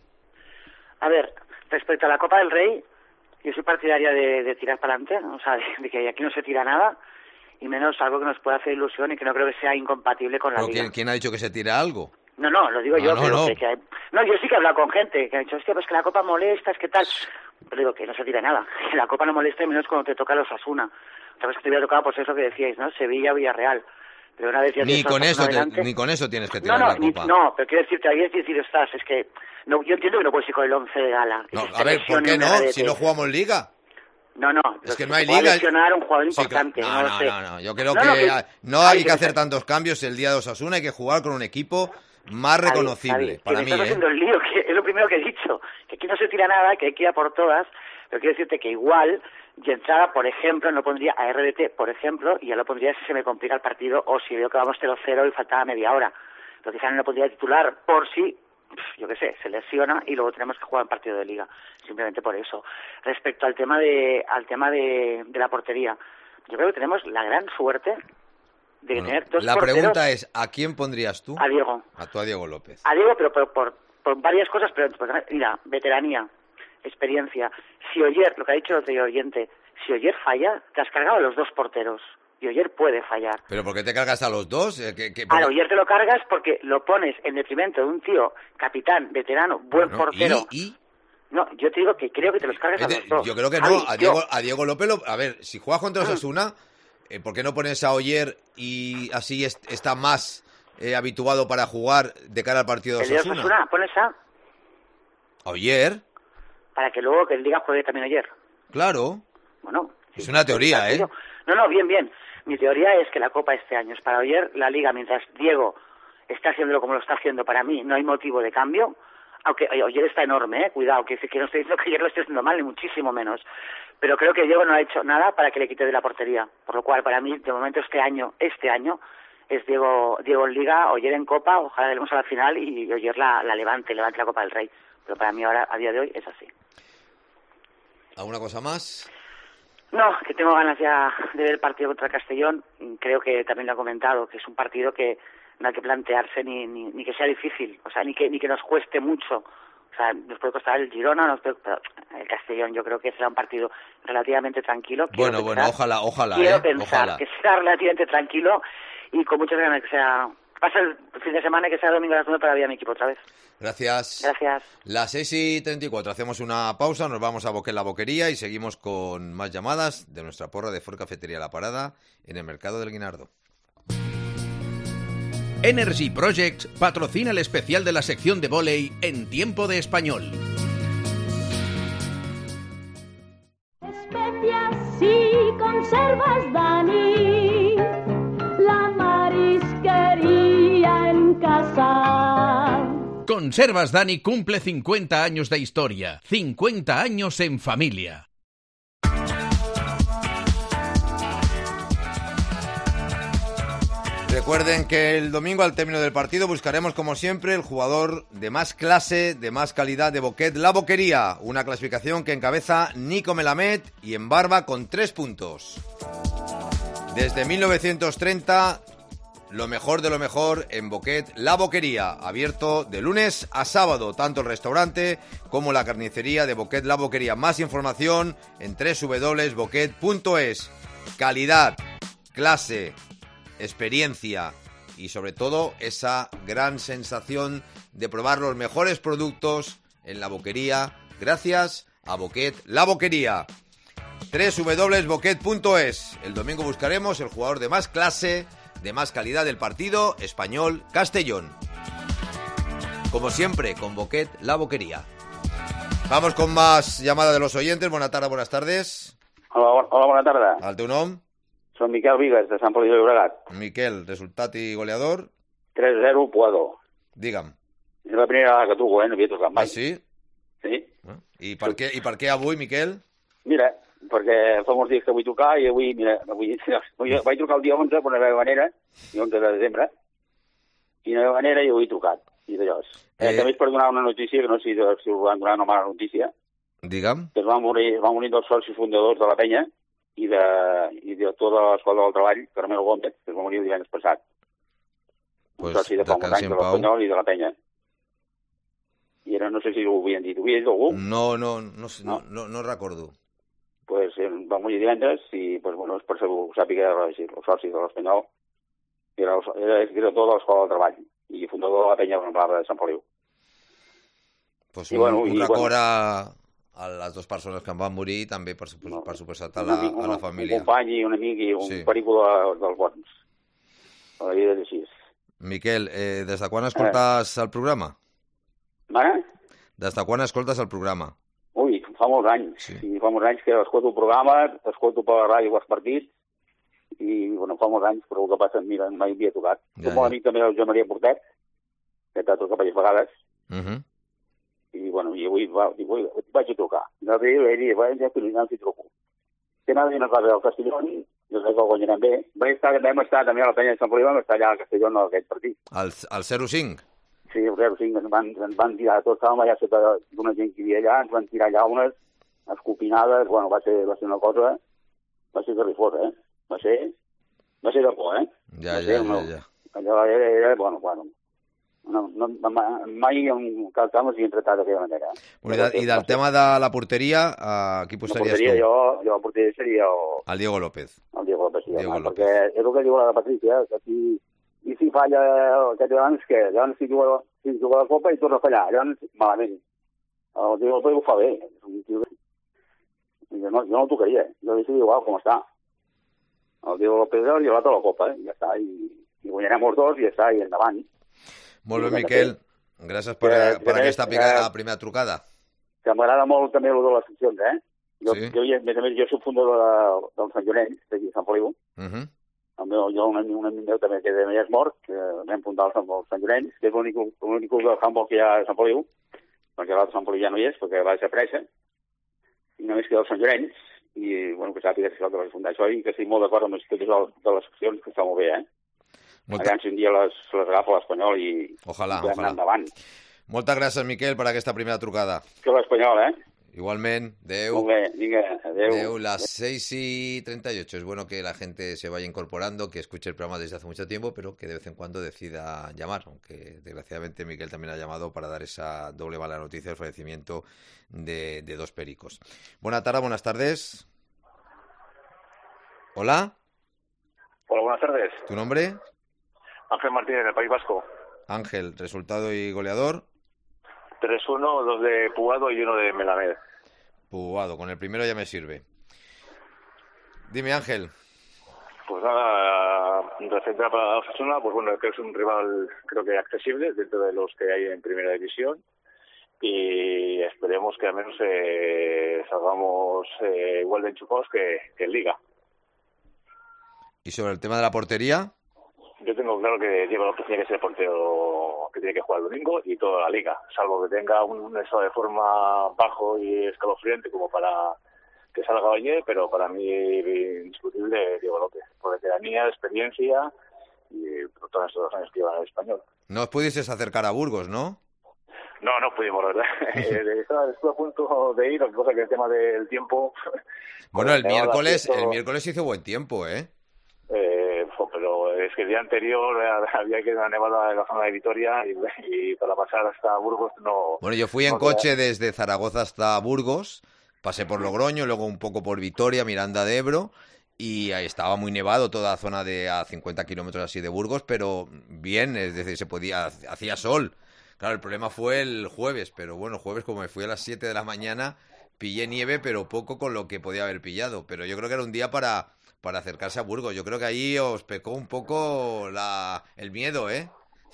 A ver, respecto a la Copa del Rey, yo soy partidaria de, de tirar para adelante, o sea, de, de que aquí no se tira nada, y menos algo que nos pueda hacer ilusión y que no creo que sea incompatible con la ¿Pero liga. ¿quién, ¿Quién ha dicho que se tira algo? No, no, lo digo Ah, yo, no, pero no. Que, que hay... No, yo sí que he hablado con gente que ha dicho, hostia, pues que la Copa molesta, es que tal... Pero digo que no se tira nada, que la Copa no molesta y menos cuando te toca los Osasuna. Otra vez que te hubiera tocado, pues eso que decíais, ¿no? Sevilla, Villarreal. Pero una vez ya Ni con, eso te, adelante... ni con eso tienes que No, tirar no, la ni, copa. no, pero quiero decirte, ahí es decir, estás, es que... No, yo entiendo que no puedes ir con el once de gala. No, Que a ver, ¿por qué lesione un no? R D T. Si no jugamos liga. No, no. Es que se no hay puede liga. lesionar a un jugador Sí, importante. no, no, no, lo sé. no, no. Yo creo No, que no, que- ah, no hay Ay, que hacer que- tantos cambios el día de Osasuna. Hay que jugar con un equipo más reconocible. Javi, Javi, para que mí, me estás ¿eh? haciendo el lío, que es lo primero que he dicho. Que aquí no se tira nada, que hay que ir a por todas. Pero quiero decirte que igual, y entrada, por ejemplo, no pondría a R D T, por ejemplo, y ya lo pondría si se me complica el partido o si veo que vamos cero cero y faltaba media hora. Pero quizá no lo pondría titular por si, yo qué sé, se lesiona y luego tenemos que jugar un partido de liga. Simplemente por eso. Respecto al tema de al tema de, de la portería, yo creo que tenemos la gran suerte de Bueno, tener dos la porteros. pregunta es, ¿a quién pondrías tú? A Diego. A tú, a Diego López. A Diego, pero por, por, por varias cosas, pero pues, mira, veteranía, experiencia. Si Oller, lo que ha dicho el otro oyente, si Oller falla, te has cargado a los dos porteros. Y Oller puede fallar. ¿Pero por qué te cargas a los dos? Eh, que- que- A porque- Oller te lo cargas porque lo pones en detrimento de un tío capitán, veterano, buen Bueno, portero. ¿y? ¿y? No, yo te digo que creo que te los cargas a Vete, los dos. Yo creo que Javi, no. A yo- Diego, a Diego López, lo- a ver, si juegas contra Osasuna, eh, ¿por qué no pones a Oller y así es- está más eh, habituado para jugar de cara al partido de el de Osasuna? Osasuna, pones a... ¿A Oller? Para que luego que el Liga juegue también Oller. Claro. Bueno... Es una teoría, ¿eh? No, no, bien, bien. Mi teoría es que la Copa este año es para Oller, la Liga, mientras Diego está haciéndolo como lo está haciendo para mí, no hay motivo de cambio, aunque oye, Oller está enorme, ¿eh? Cuidado, que, que no estoy diciendo que Oller lo esté haciendo mal, ni muchísimo menos. Pero creo que Diego no ha hecho nada para que le quite de la portería, por lo cual para mí, de momento, este año, este año, es Diego Diego en Liga, Oller en Copa, ojalá lleguemos a la final y Oller la, la levante, levante la Copa del Rey. Pero para mí ahora, a día de hoy, es así. ¿Alguna cosa más? No, que tengo ganas ya de ver el partido contra Castellón. Creo que también lo he comentado, que es un partido que no hay que plantearse ni, ni, ni que sea difícil, o sea, ni que ni que nos cueste mucho. O sea, nos puede costar el Girona, nos puede, pero el Castellón yo creo que será un partido relativamente tranquilo. Quiero Bueno, pensar, bueno, ojalá, ojalá, Quiero ¿eh? pensar Ojalá. que sea relativamente tranquilo y con muchas ganas que sea... Pasa el fin de semana y que sea domingo a las nueve para ver a mi equipo otra vez. Gracias. Gracias. Las seis y treinta y cuatro, hacemos una pausa, nos vamos a Boquet la Boquería y seguimos con más llamadas de nuestra porra de Ford Cafetería La Parada en el Mercado del Guinardo. Energy Projects patrocina el especial de la sección de vóley en Tiempo de Español. Especias y conservas, Dani, la marisquería en casa. Conservas Dani cumple cincuenta años de historia, cincuenta años en familia. Recuerden que el domingo al término del partido buscaremos como siempre el jugador de más clase, de más calidad de Boquet la Boquería, una clasificación que encabeza Nico Melamed y en barba con tres puntos. Desde mil novecientos treinta, lo mejor de lo mejor en Boquet la Boquería, abierto de lunes a sábado, tanto el restaurante como la carnicería de Boquet la Boquería. Más información en doble u doble u doble u punto boquet punto es. Calidad, clase, experiencia y sobre todo esa gran sensación de probar los mejores productos en la boquería gracias a Boquet la Boquería. doble u doble u doble u punto boquet punto es. El domingo buscaremos el jugador de más clase, de más calidad del partido Español-Castellón. Como siempre, con Boquet la Boquería. Vamos con más llamadas de los oyentes. Buenas tardes, buenas tardes. Hola, hola, bona tarda. El teu nom? Soc Miquel Vigues, de Sant Feliu de Llobregat. Miquel, resultat i goleador? tres zero, Puado. Digue'm. És la primera vegada que truco, eh? No havia trucat mai. Ah, sí? Sí. I per què, i per què avui, Miquel? Mira, perquè fa molts dies que vull trucar i avui, mira, avui, avui vaig trucar el dia onze per una meva manera, el onze de desembre, i una meva manera i avui he trucat. I d'allò. Eh, eh... També és per donar una notícia, que no sé si us van donar una mala notícia. Digue'm. Que es van morir, van morir dos socis fundadors de la penya i de, i de tota l'escola del treball, Carmelo Gómez, que es va morir el divendres passat. Pues, un soci de fa molts anys de l'Espanyol i de la penya. I era, no sé si ho havien dit. Ho havia dit algú? No, no, no, no, no, no recordo. Pues eh, va morir divendres i, pues, bueno, és per segur, sàpiga el soci de l'Espanyol. Era, era director de l'escola del treball i fundador de la penya Barra de Sant Feliu. Pues un, I, bueno, un record bueno, a, a les dues persones que em van morir i també, per, per, per suposat, a la, amic, a la família. Un company i un amic i un sí. perico de, dels bons. A la vida és així. Miquel, eh, des de quan escoltes eh. el programa? Mare? Des de quan escoltes el programa? Ui, fa molts anys. Sí. Sí, fa molts anys que escolto el programa, escolto per la ràdio els partits, i, bueno, fa molts anys, però el que passa, mira, mai havia tocat. Ja, Som molt ja. amic també del Joan Maria Portet, que t'ha tocat diverses vegades, uh -huh. i, bueno, i avui, va, i avui vaig a trucar. No vaig dir, vaig a trucar, si truco. Tenen una cosa del Castellón, jo crec que el guanyarem bé. Vam estar, vam estar també a la penya de Sant Feliu, vam estar allà al Castelló en aquest partit. El, el zero cinc? Sí, el zero cinc, ens van, ens van tirar tots, estàvem allà sota d'una gent que hi havia allà, ens van tirar allà unes escopinades, bueno, va ser, va ser una cosa, va ser terrifosa, eh? Va ser, va ser de por, eh? Ja, ja, ja, ja. Allò era, era, bueno, bueno, no, no, mai en cap camp s'hi ha tratat d'aquella manera. Bueno, I, I del tema de la porteria, a qui posaries tu? La porteria, tu? jo, jo la porteria seria el... El Diego López. El Diego López, sí, Diego home, López. Perquè és el que diu la Patricia, que si, i si falla aquest llavors, què? Llavors si juga, si juga la Copa i torna a fallar, llavors malament. El Diego López ho fa bé. Jo no, jo no el tocaria, jo deixaria igual com està. El Diego López ha llevat a la Copa, eh? Ja està, i, i guanyarem els dos, i ja està, i endavant. Molt bé, Miquel. Gràcies per, eh, per aquesta picada, eh, primera trucada. Que m'agrada molt també el de les seccions, eh? Jo, sí. jo, a més a més, jo soc fundador de, del Sant Llorenç, d'aquí a Sant Feliu. Uh -huh. el meu, jo, un, un amic meu també, que ja és mort, que vam fundar el Sant, el Sant Llorenç, que és l'únic club del handball que hi ha a Sant Feliu, perquè l'altre Sant Feliu ja no hi és, perquè va ser pressa, i només queda el Sant Llorenç, i, bueno, que sàpiga que vaig fundar això, i que estic molt d'acord amb les de les seccions, que està molt bé, eh? Molta... Allà si un dia les, les agafa l'Espanyol i... Ojalà, i ojalà. Endavant. Moltes gràcies, Miquel, per aquesta primera trucada. Que l'Espanyol, eh? Igualmente, adeu. Muy bien, venga, adeu. Adeu, las seis y treinta y ocho. Es bueno que la gente se vaya incorporando, que escuche el programa desde hace mucho tiempo, pero que de vez en cuando decida llamar, aunque desgraciadamente Miquel también ha llamado para dar esa doble mala noticia del fallecimiento de, de dos pericos. Buenas tardes, buenas tardes. Hola. Hola, buenas tardes. ¿Tu nombre? Ángel Martínez, del País Vasco. Ángel, resultado y goleador. tres uno, dos de Puado y uno de Melamed. Puado, con el primero ya me sirve. Dime, Ángel. Pues nada, referente a Osasuna, pues bueno, que es un rival creo que accesible dentro de los que hay en Primera División y esperemos que al menos eh, salgamos eh, igual de enchufados que, que en Liga. ¿Y sobre el tema de la portería? Yo tengo claro que Diego López tiene que ser el portero que tiene que jugar el domingo y toda la Liga, salvo que tenga un estado de forma bajo y escalofriante como para que salga ayer, pero para mí indiscutible Diego López, por veteranía, experiencia y por todos estos años que lleva en el Español. No os pudieses acercar a Burgos, ¿no? No, no pudimos, la verdad. Estuve a punto de ir, lo que pasa que el tema del tiempo... Bueno, el miércoles, el miércoles hizo buen tiempo, ¿eh? Eh, pero es que el día anterior había que ir a Nevada en la zona de Vitoria y, y para pasar hasta Burgos no... Bueno, yo fui en no coche queda... desde Zaragoza hasta Burgos, pasé por Logroño, luego un poco por Vitoria, Miranda de Ebro, y ahí estaba muy nevado toda la zona de a cincuenta kilómetros así de Burgos, pero bien, es decir, se podía, hacía sol. Claro, el problema fue el jueves, pero bueno, jueves como me fui a las siete de la mañana, pillé nieve, pero poco con lo que podía haber pillado, pero yo creo que era un día para... para acercarse a Burgos. Yo creo que ahí os pecó un poco la el miedo, ¿eh?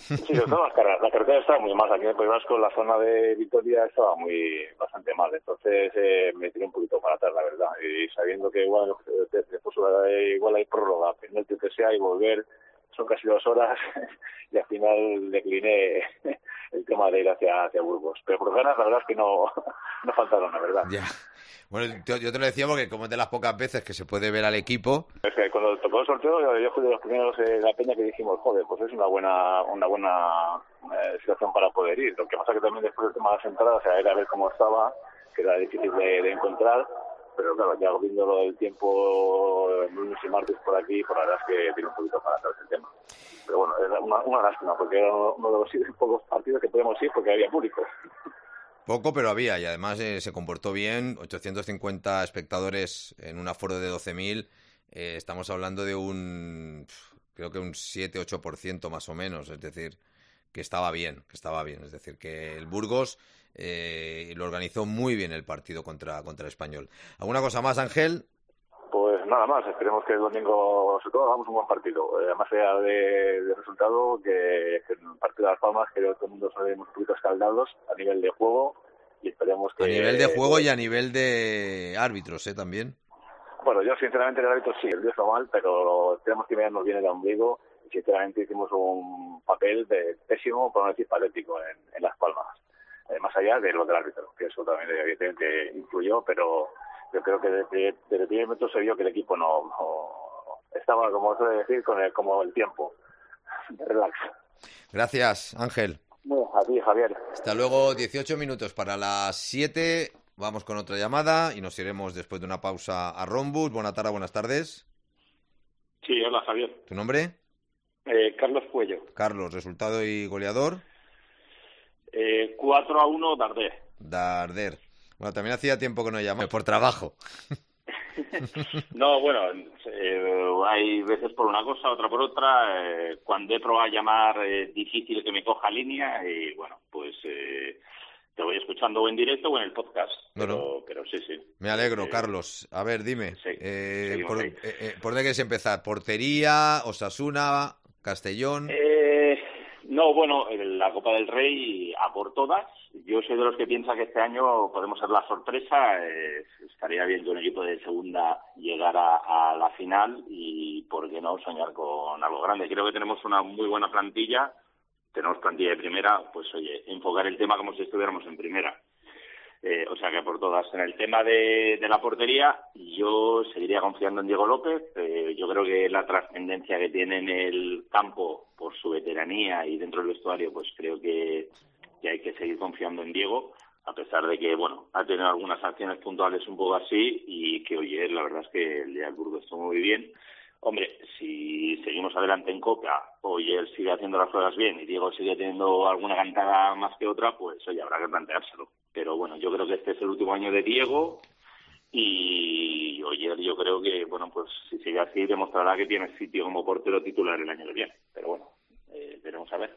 Sí, sobre todo las carreras. La carretera estaba muy mal. Aquí en el País Vasco, la zona de Vitoria estaba muy bastante mal. Entonces eh, me tiré un poquito para atrás, la verdad. Y sabiendo que igual, después, igual hay prórroga, pendiente que sea y volver, son casi dos horas y al final decliné el tema de ir hacia, hacia Burgos. Pero por ganas, la verdad es que no, no faltaron, la verdad. Ya. Bueno, yo, yo te lo decía porque como es de las pocas veces que se puede ver al equipo... Es que cuando tocó el sorteo, yo fui de los primeros de la peña que dijimos, joder, pues es una buena una buena eh, situación para poder ir. Lo que pasa que también después del tema de las entradas, o sea, era ver cómo estaba, que era difícil de, de encontrar, pero claro, ya viendo lo del tiempo lunes y martes por aquí, por la verdad es que tiene un poquito para atrás el tema. Pero bueno, era una, una lástima, porque era uno de los pocos partidos que podíamos ir porque había público. Poco, pero había, y además eh, se comportó bien, ochocientos cincuenta espectadores en un aforo de doce mil, eh, estamos hablando de un, creo que un siete ocho por ciento más o menos, es decir, que estaba bien, que estaba bien, es decir, que el Burgos eh, lo organizó muy bien el partido contra, contra el Español. ¿Alguna cosa más, Ángel? Pues nada más, esperemos que el domingo, sobre todo, hagamos un buen partido. Eh, más allá de, de resultado, que, que en el partido de Las Palmas, que todo el mundo salimos un poquito escaldados a nivel de juego y esperemos que... A nivel de juego y a nivel de árbitros, ¿eh? También. Bueno, yo sinceramente el árbitro sí, el día está mal, pero tenemos que mirarnos bien el ombligo y sinceramente hicimos un papel de pésimo, por no decir patético, en, en Las Palmas. Eh, más allá de lo del árbitro, que eso también evidentemente influyó, pero... Yo creo que desde, desde el primer momento se vio que el equipo no, no estaba, como suele decir, con el, como el tiempo. Relax. Gracias, Ángel. Bueno, a ti, Javier. Hasta luego, dieciocho minutos para las siete. Vamos con otra llamada y nos iremos después de una pausa a Rombus. Buenas tardes, buenas tardes. Sí, hola, Javier. ¿Tu nombre? Eh, Carlos Cuello. Carlos, resultado y goleador. Eh, cuatro a uno, Darder. Darder. Bueno, también hacía tiempo que no llamaba, por trabajo. No, bueno, eh, hay veces por una cosa, otra por otra. Eh, cuando he probado a llamar, es eh, difícil que me coja línea y, bueno, pues eh, te voy escuchando o en directo o en el podcast. Pero, bueno, pero sí, sí. Me alegro, eh, Carlos. A ver, dime, sí, eh, por, eh, eh, ¿por dónde quieres empezar? ¿Portería, Osasuna, Castellón? Eh, no, bueno, la Copa del Rey a por todas. Yo soy de los que piensa que este año podemos ser la sorpresa. Eh, estaría bien que un equipo de segunda llegara a la final y, ¿por qué no, soñar con algo grande? Creo que tenemos una muy buena plantilla. Tenemos plantilla de primera, pues oye, enfocar el tema como si estuviéramos en primera. Eh, o sea que por todas. En el tema de, de la portería, yo seguiría confiando en Diego López. Eh, yo creo que la trascendencia que tiene en el campo por su veteranía y dentro del vestuario, pues creo que... que hay que seguir confiando en Diego, a pesar de que, bueno, ha tenido algunas acciones puntuales un poco así y que, oye, la verdad es que el día del Burgos estuvo muy bien. Hombre, si seguimos adelante en Copa, oye, él sigue haciendo las cosas bien y Diego sigue teniendo alguna cantada más que otra, pues, oye, habrá que planteárselo. Pero, bueno, yo creo que este es el último año de Diego y, oye, yo creo que, bueno, pues si sigue así demostrará que tiene sitio como portero titular el año que viene. Pero, bueno, eh, veremos a ver.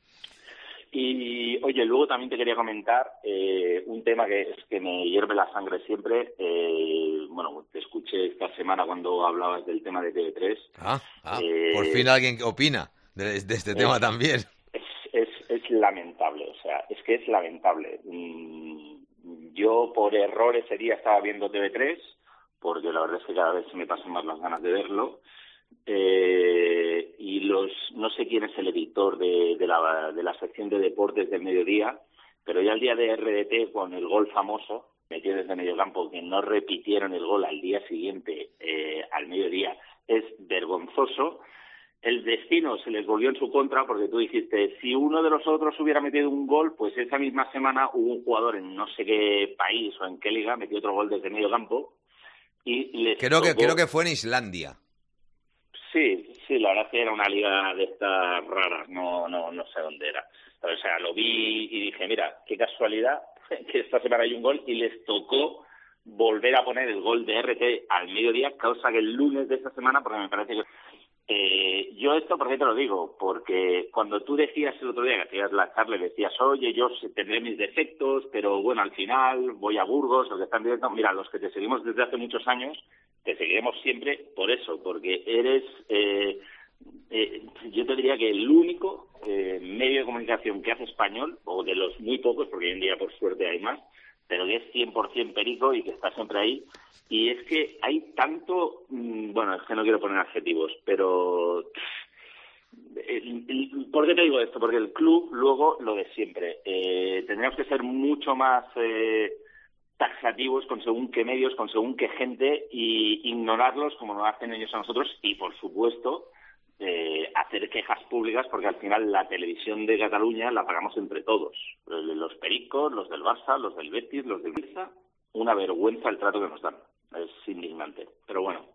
Y, oye, luego también te quería comentar eh, un tema que es que me hierve la sangre siempre. Eh, bueno, te escuché esta semana cuando hablabas del tema de T V tres. Ah, ah eh, por fin alguien que opina de, de este es, tema también. Es, es, es lamentable, o sea, es que es lamentable. Mm, yo por error ese día estaba viendo T V tres, porque la verdad es que cada vez se me pasan más las ganas de verlo. Eh, y los no sé quién es el editor de, de, la, de la sección de deportes del mediodía, pero ya el día de R D T con el gol famoso metido desde medio campo, que no repitieron el gol al día siguiente eh, al mediodía, es vergonzoso. El destino se les volvió en su contra porque tú dijiste, si uno de los otros hubiera metido un gol, pues esa misma semana hubo un jugador en no sé qué país o en qué liga metió otro gol desde medio campo y les creo tocó... que creo que fue en Islandia. Sí, sí, la verdad es que era una liga de estas raras, no no no sé dónde era. Pero, o sea, lo vi y dije, mira, qué casualidad que esta semana hay un gol y les tocó volver a poner el gol de R T al mediodía, causa que el lunes de esta semana, porque me parece que... Eh, yo esto, ¿por qué te lo digo? Porque cuando tú decías el otro día que hacías la charla, decías, oye, yo tendré mis defectos, pero bueno, al final voy a Burgos, los que están directo, mira, los que te seguimos desde hace muchos años, te seguiremos siempre por eso, porque eres, eh, eh, yo te diría que el único eh, medio de comunicación que hace español, o de los muy pocos, porque hoy en día por suerte hay más, pero que es cien por ciento perico y que está siempre ahí. Y es que hay tanto, bueno, es que no quiero poner adjetivos, pero ¿por qué te digo esto? Porque el club, luego, lo de siempre, eh, tendríamos que ser mucho más eh, taxativos con según qué medios, con según qué gente, y ignorarlos como nos hacen ellos a nosotros, y por supuesto eh, hacer quejas públicas, porque al final la televisión de Cataluña la pagamos entre todos, los pericos, los del Barça, los del Betis, los del Barça. Una vergüenza el trato que nos dan, es indignante, pero bueno,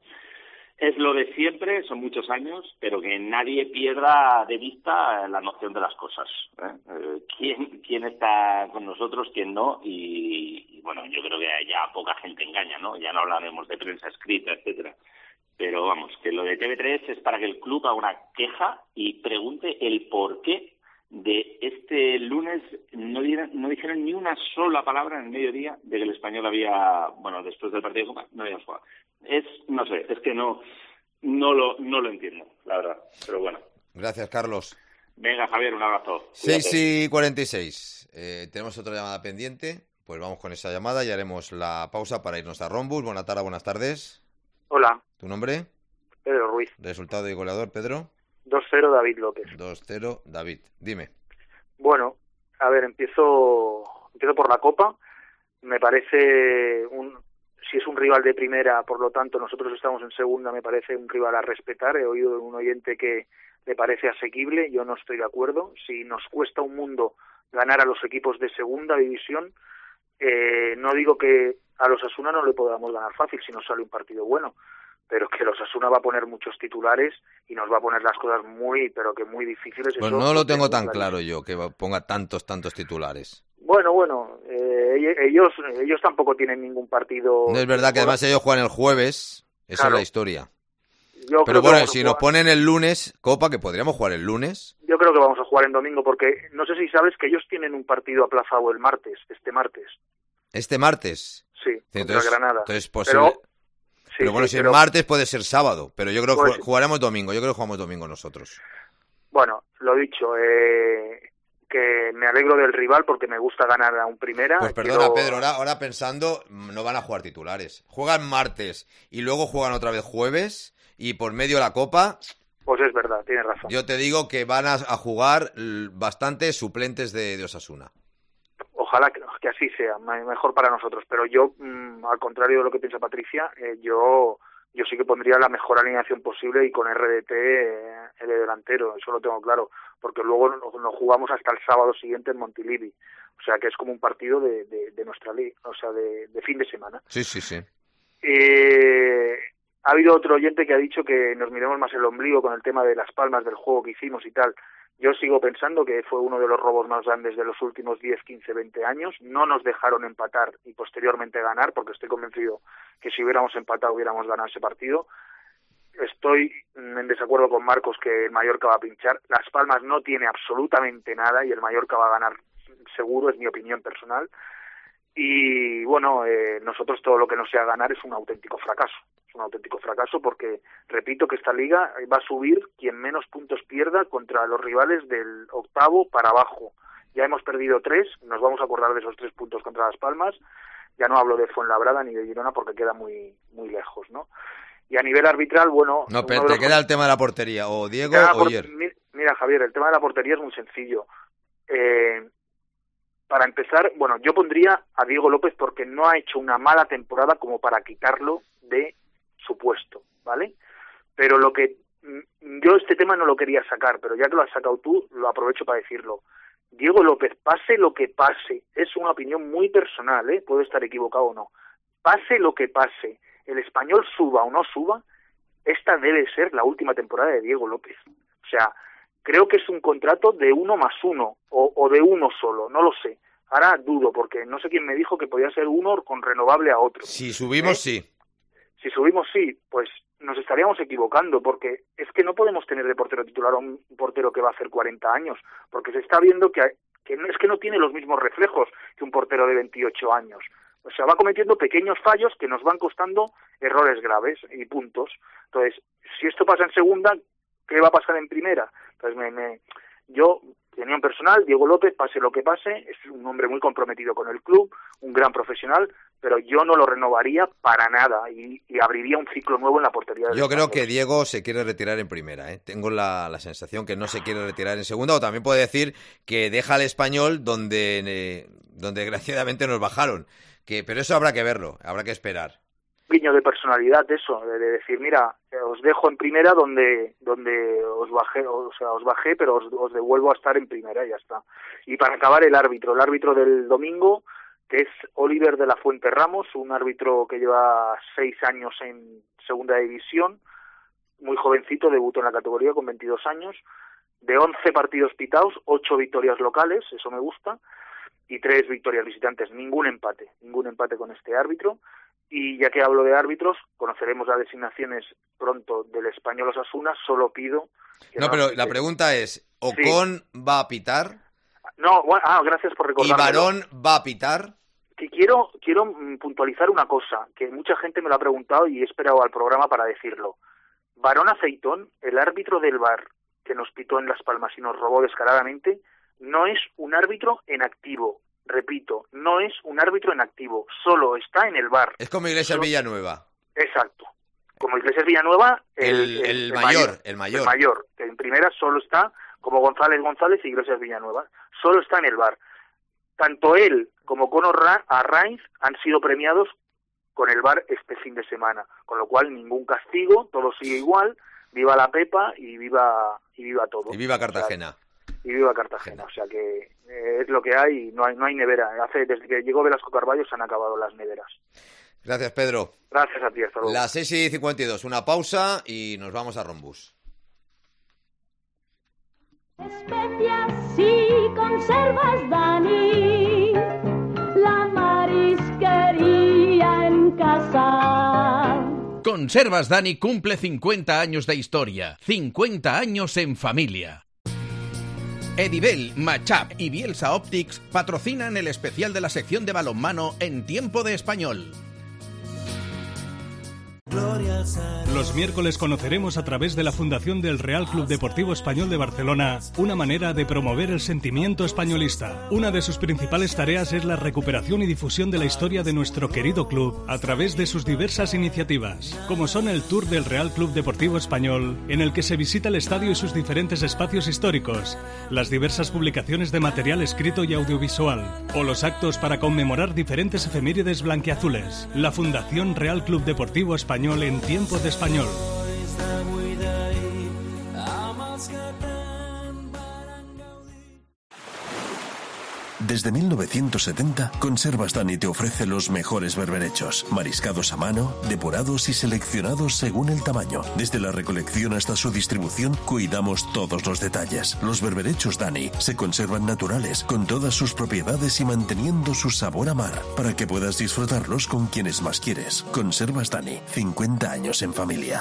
es lo de siempre, son muchos años, pero que nadie pierda de vista la noción de las cosas, ¿eh? Eh, ¿quién, quién está con nosotros, quién no? Y, y bueno, yo creo que ya poca gente engaña, ¿no? Ya no hablaremos de prensa escrita, etcétera. Pero vamos, que lo de T V tres es para que el club haga una queja y pregunte el porqué de este lunes. No, dieron, no dijeron ni una sola palabra en el mediodía de que el Español había, bueno, después del partido de Copa, no había jugado. Es, no sé, es que no, no lo, no lo entiendo, la verdad, pero bueno. Gracias, Carlos. Venga, Javier, un abrazo. seis y cuarenta y seis. Eh, tenemos otra llamada pendiente, pues vamos con esa llamada y haremos la pausa para irnos a Rombus. Buenas tardes, buenas tardes. Hola. ¿Tu nombre? Pedro Ruiz. Resultado y goleador, Pedro. dos cero David López. dos cero David. Dime. Bueno, a ver, empiezo, empiezo por la Copa. Me parece un... Si es un rival de primera, por lo tanto, nosotros estamos en segunda, me parece un rival a respetar. He oído de un oyente que le parece asequible, yo no estoy de acuerdo. Si nos cuesta un mundo ganar a los equipos de segunda división, eh, no digo que a los Osasuna no le podamos ganar fácil si nos sale un partido bueno, pero que los Osasuna va a poner muchos titulares y nos va a poner las cosas muy, pero que muy difíciles. Pues no lo tengo tan claro yo, que ponga tantos, tantos titulares. Bueno, bueno, eh, ellos ellos tampoco tienen ningún partido. No es verdad que además ellos juegan el jueves, esa claro. es la historia. Yo Pero bueno, si jugar... nos ponen el lunes, Copa, que podríamos jugar el lunes. Yo creo que vamos a jugar en domingo, porque no sé si sabes que ellos tienen un partido aplazado el martes, este martes. ¿Este martes? Sí, sí contra entonces, Granada. Entonces posible... Pero, sí, pero bueno, sí, si pero... el martes puede ser sábado, pero yo creo que pues... jugaremos domingo, yo creo que jugamos domingo nosotros. Bueno, lo dicho, eh... que me alegro del rival porque me gusta ganar a un primera. Pues perdona, quiero... Pedro, ahora, ahora pensando, no van a jugar titulares. Juegan martes y luego juegan otra vez jueves y por medio la Copa... Pues es verdad, tienes razón. Yo te digo que van a, a jugar bastantes suplentes de, de Osasuna. Ojalá que, que así sea, mejor para nosotros. Pero yo, mmm, al contrario de lo que piensa Patricia, eh, yo... Yo sí que pondría la mejor alineación posible y con R D T eh, el delantero, eso lo tengo claro, porque luego nos, nos jugamos hasta el sábado siguiente en Montilivi, o sea que es como un partido de, de, de nuestra liga, o sea, de, de fin de semana. Sí, sí, sí. Eh, ha habido otro oyente que ha dicho que nos miremos más el ombligo con el tema de las palmas del juego que hicimos y tal. Yo sigo pensando que fue uno de los robos más grandes de los últimos diez, quince, veinte años. No nos dejaron empatar y posteriormente ganar, porque estoy convencido que si hubiéramos empatado hubiéramos ganado ese partido. Estoy en desacuerdo con Marcos que el Mallorca va a pinchar. Las Palmas no tiene absolutamente nada y el Mallorca va a ganar seguro, es mi opinión personal. Y bueno, eh, nosotros todo lo que no sea ganar es un auténtico fracaso. Es un auténtico fracaso porque, repito, que esta liga va a subir quien menos puntos pierda contra los rivales del octavo para abajo. Ya hemos perdido tres, nos vamos a acordar de esos tres puntos contra Las Palmas. Ya no hablo de Fuenlabrada ni de Girona porque queda muy muy lejos, ¿no? Y a nivel arbitral, bueno... No, pero te los... queda el tema de la portería, o Diego o por... Oyer. Mira, Javier, el tema de la portería es muy sencillo. Eh... Para empezar, bueno, yo pondría a Diego López porque no ha hecho una mala temporada como para quitarlo de su puesto, ¿vale? Pero lo que... Yo este tema no lo quería sacar, pero ya que lo has sacado tú, lo aprovecho para decirlo. Diego López, pase lo que pase, es una opinión muy personal, ¿eh? Puedo estar equivocado o no. Pase lo que pase, el Español suba o no suba, esta debe ser la última temporada de Diego López. O sea... Creo que es un contrato de uno más uno, o, o de uno solo, no lo sé. Ahora dudo, porque no sé quién me dijo que podía ser uno con renovable a otro. Si subimos, ¿Eh? sí. Si subimos, sí, pues nos estaríamos equivocando, porque es que no podemos tener de portero titular a un portero que va a hacer cuarenta años, porque se está viendo que, que no, es que no tiene los mismos reflejos que un portero de veintiocho años. O sea, va cometiendo pequeños fallos que nos van costando errores graves y puntos. Entonces, si esto pasa en segunda, ¿qué va a pasar en primera? Entonces me, me, Yo, de opinión personal, Diego López, pase lo que pase, es un hombre muy comprometido con el club, un gran profesional, pero yo no lo renovaría para nada y, y abriría un ciclo nuevo en la portería. Yo creo que Diego se quiere retirar en primera, ¿eh? Tengo la, la sensación que no se quiere retirar en segunda, o también puede decir que deja al Español donde, eh, donde desgraciadamente nos bajaron, que, pero eso habrá que verlo, habrá que esperar. Guiño de personalidad, eso, de, de decir, mira, os dejo en primera donde donde os bajé, o sea, os bajé, pero os, os devuelvo a estar en primera y ya está. Y para acabar, el árbitro, el árbitro del domingo, que es Oliver de la Fuente Ramos, un árbitro que lleva seis años en segunda división, muy jovencito, debutó en la categoría con veintidós años, de once partidos pitados, ocho victorias locales, eso me gusta, y tres victorias visitantes, ningún empate, ningún empate con este árbitro. Y ya que hablo de árbitros, conoceremos las designaciones pronto del Español Osasuna, solo pido... Que no, no, pero que... la pregunta es, ¿Ocon sí. va a pitar? No, bueno, ah, gracias por recordarme. ¿Y Barón va a pitar? Que quiero, quiero puntualizar una cosa, que mucha gente me lo ha preguntado y he esperado al programa para decirlo. Barón Aceitón, el árbitro del V A R que nos pitó en Las Palmas y nos robó descaradamente, no es un árbitro en activo. Repito, no es un árbitro en activo, solo está en el V A R. Es como Iglesias solo... Villanueva. Exacto. Como Iglesias Villanueva, el, el, el, el, el mayor, mayor, el mayor. El mayor, que en primera solo está, como González González y Iglesias Villanueva, solo está en el V A R. Tanto él como Conor Arraiz han sido premiados con el V A R este fin de semana, con lo cual ningún castigo, todo sigue igual, viva la Pepa y viva y viva todo. Y viva Cartagena. O sea, y viva Cartagena, o sea que eh, es lo que hay, no hay no hay nevera. Hace desde que llegó Velasco Carballo se han acabado las neveras. Gracias, Pedro. Gracias a ti, hasta luego. Las seis y cincuenta y dos, una pausa y nos vamos a Rombus. Especias y conservas, Dani, la marisquería en casa. Conservas Dani cumple cincuenta años de historia, cincuenta años en familia. Edibel, Machap y Bielsa Optics patrocinan el especial de la sección de balonmano en Tiempo de Español. Los miércoles conoceremos a través de la Fundación del Real Club Deportivo Español de Barcelona una manera de promover el sentimiento españolista. Una de sus principales tareas es la recuperación y difusión de la historia de nuestro querido club a través de sus diversas iniciativas, como son el Tour del Real Club Deportivo Español, en el que se visita el estadio y sus diferentes espacios históricos, las diversas publicaciones de material escrito y audiovisual, o los actos para conmemorar diferentes efemérides blanquiazules. La Fundación Real Club Deportivo Español en Tiempo de Español. Desde mil novecientos setenta, Conservas Dani te ofrece los mejores berberechos, mariscados a mano, depurados y seleccionados según el tamaño. Desde la recolección hasta su distribución, cuidamos todos los detalles. Los berberechos Dani se conservan naturales, con todas sus propiedades y manteniendo su sabor a mar, para que puedas disfrutarlos con quienes más quieres. Conservas Dani, cincuenta años en familia.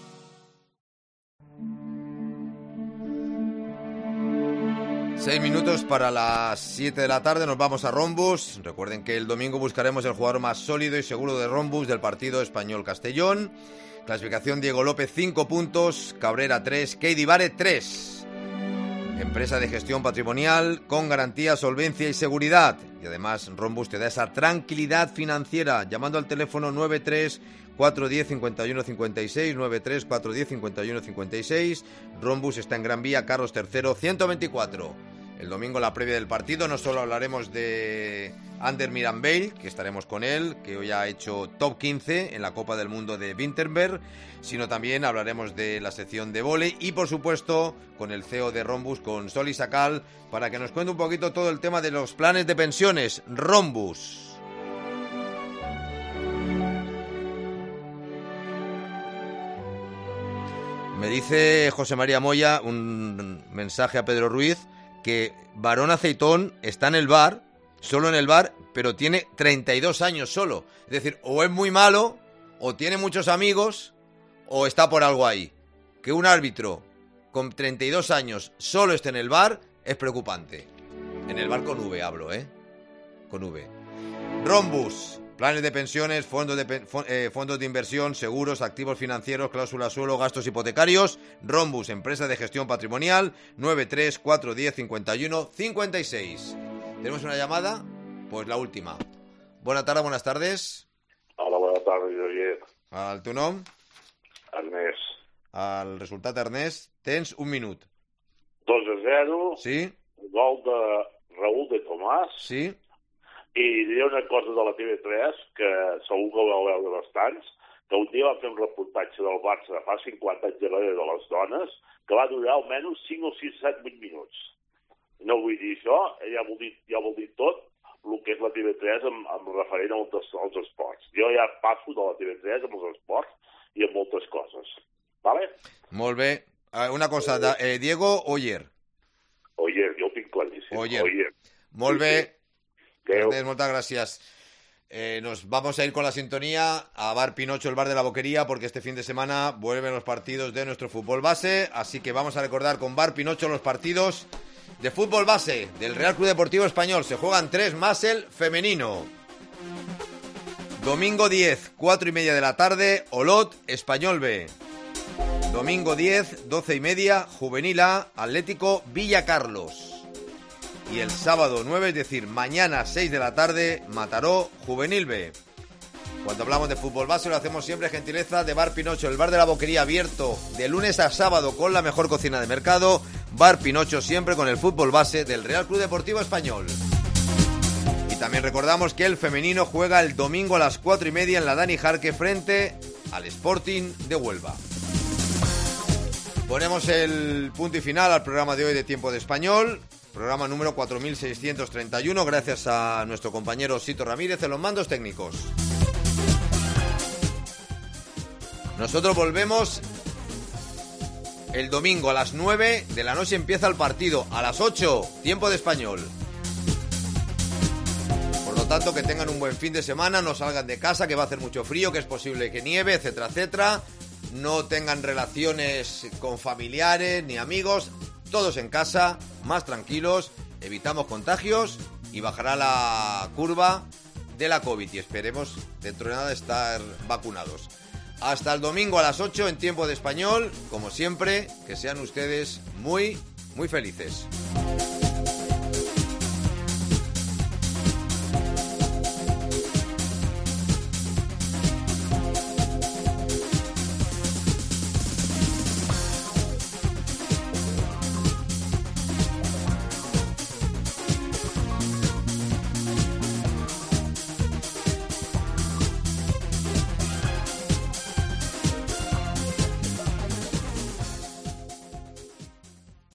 Seis minutos para las siete de la tarde, nos vamos a Rombus. Recuerden que el domingo buscaremos el jugador más sólido y seguro de Rombus del partido Español-Castellón. Clasificación: Diego López cinco puntos, Cabrera tres, Keidi Vare tres. Empresa de gestión patrimonial con garantía, solvencia y seguridad. Y además Rombus te da esa tranquilidad financiera llamando al teléfono nueve tres cuatro uno cero cincuenta y uno cincuenta y seis, nueve tres cuatro uno cero cincuenta y uno cincuenta y seis. Rombus está en Gran Vía, Carlos tercero, ciento veinticuatro. El domingo, la previa del partido, no solo hablaremos de Ander Mirambell, que estaremos con él, que hoy ha hecho top quince en la Copa del Mundo de Winterberg, sino también hablaremos de la sección de vóley y, por supuesto, con el C E O de Rombus, con Soli Sacal, para que nos cuente un poquito todo el tema de los planes de pensiones. Rombus. Me dice José María Moya, un mensaje a Pedro Ruiz, que Barón Aceitón está en el V A R, solo en el V A R, pero tiene treinta y dos años solo. Es decir, o es muy malo, o tiene muchos amigos, o está por algo ahí. Que un árbitro con treinta y dos años solo esté en el V A R es preocupante. En el V A R con V hablo, ¿eh? Con V. Rombus, Planes de pensiones, fondos de, pe- eh, fondos de inversión, seguros, activos financieros, cláusulas suelo, gastos hipotecarios. Rhombus, empresa de gestión patrimonial, nueve tres cuatro uno cero cinco uno cinco seis. ¿Tenemos una llamada? Pues la última. Buenas tardes, buenas tardes. Hola, buenas tardes, Javier. Al tu nom? Ernest. Al resultat, Ernest, tens un minut. dos a zero. Sí. Gol de Raúl de Tomàs. Sí. I diré una cosa de la T V tres, que segur que ho vau veure bastants, que un dia va fer un reportatge del Barça de fa cinquanta anys darrere de les dones, que va durar almenys cinc o sis, set, vuit minuts. No vull dir això, ja vol dir, ja vol dir tot el que és la T V tres amb, amb referent als, als esports. Jo ja passo de la T V tres amb els esports i amb moltes coses. Vale? Molt bé. Una cosa, de, eh, Diego Oyer. Oyer, jo ho tinc claríssim. Oyer. Oyer. Molt bé. Sí, sí. Ernest, muchas gracias. Eh, nos vamos a ir con la sintonía a Bar Pinocho, el bar de la Boquería, porque este fin de semana vuelven los partidos de nuestro fútbol base, así que vamos a recordar con Bar Pinocho los partidos de fútbol base del Real Club Deportivo Español. Se juegan tres más el femenino. Domingo diez, cuatro y media de la tarde, Olot, Español B. Domingo diez, doce y media, Juvenil A, Atlético Villa Carlos. Y el sábado nueve, es decir, mañana seis de la tarde, Mataró, Juvenil B. Cuando hablamos de fútbol base lo hacemos siempre gentileza de Bar Pinocho, el bar de la Boquería, abierto de lunes a sábado con la mejor cocina de mercado. Bar Pinocho siempre con el fútbol base del Real Club Deportivo Español. Y también recordamos que el femenino juega el domingo a las cuatro y media en la Dani Jarque frente al Sporting de Huelva. Ponemos el punto y final al programa de hoy de Tiempo de Español. Programa número cuatro mil seiscientos treinta y uno, gracias a nuestro compañero Sito Ramírez en los mandos técnicos. Nosotros volvemos el domingo a las nueve de la noche, empieza el partido. A las ocho, Tiempo de Español. Por lo tanto, que tengan un buen fin de semana, no salgan de casa, que va a hacer mucho frío, que es posible que nieve, etcétera, etcétera. No tengan relaciones con familiares ni amigos. Todos en casa, más tranquilos, evitamos contagios y bajará la curva de la COVID y esperemos dentro de nada estar vacunados. Hasta el domingo a las ocho en Tiempo de Español, como siempre, que sean ustedes muy, muy felices.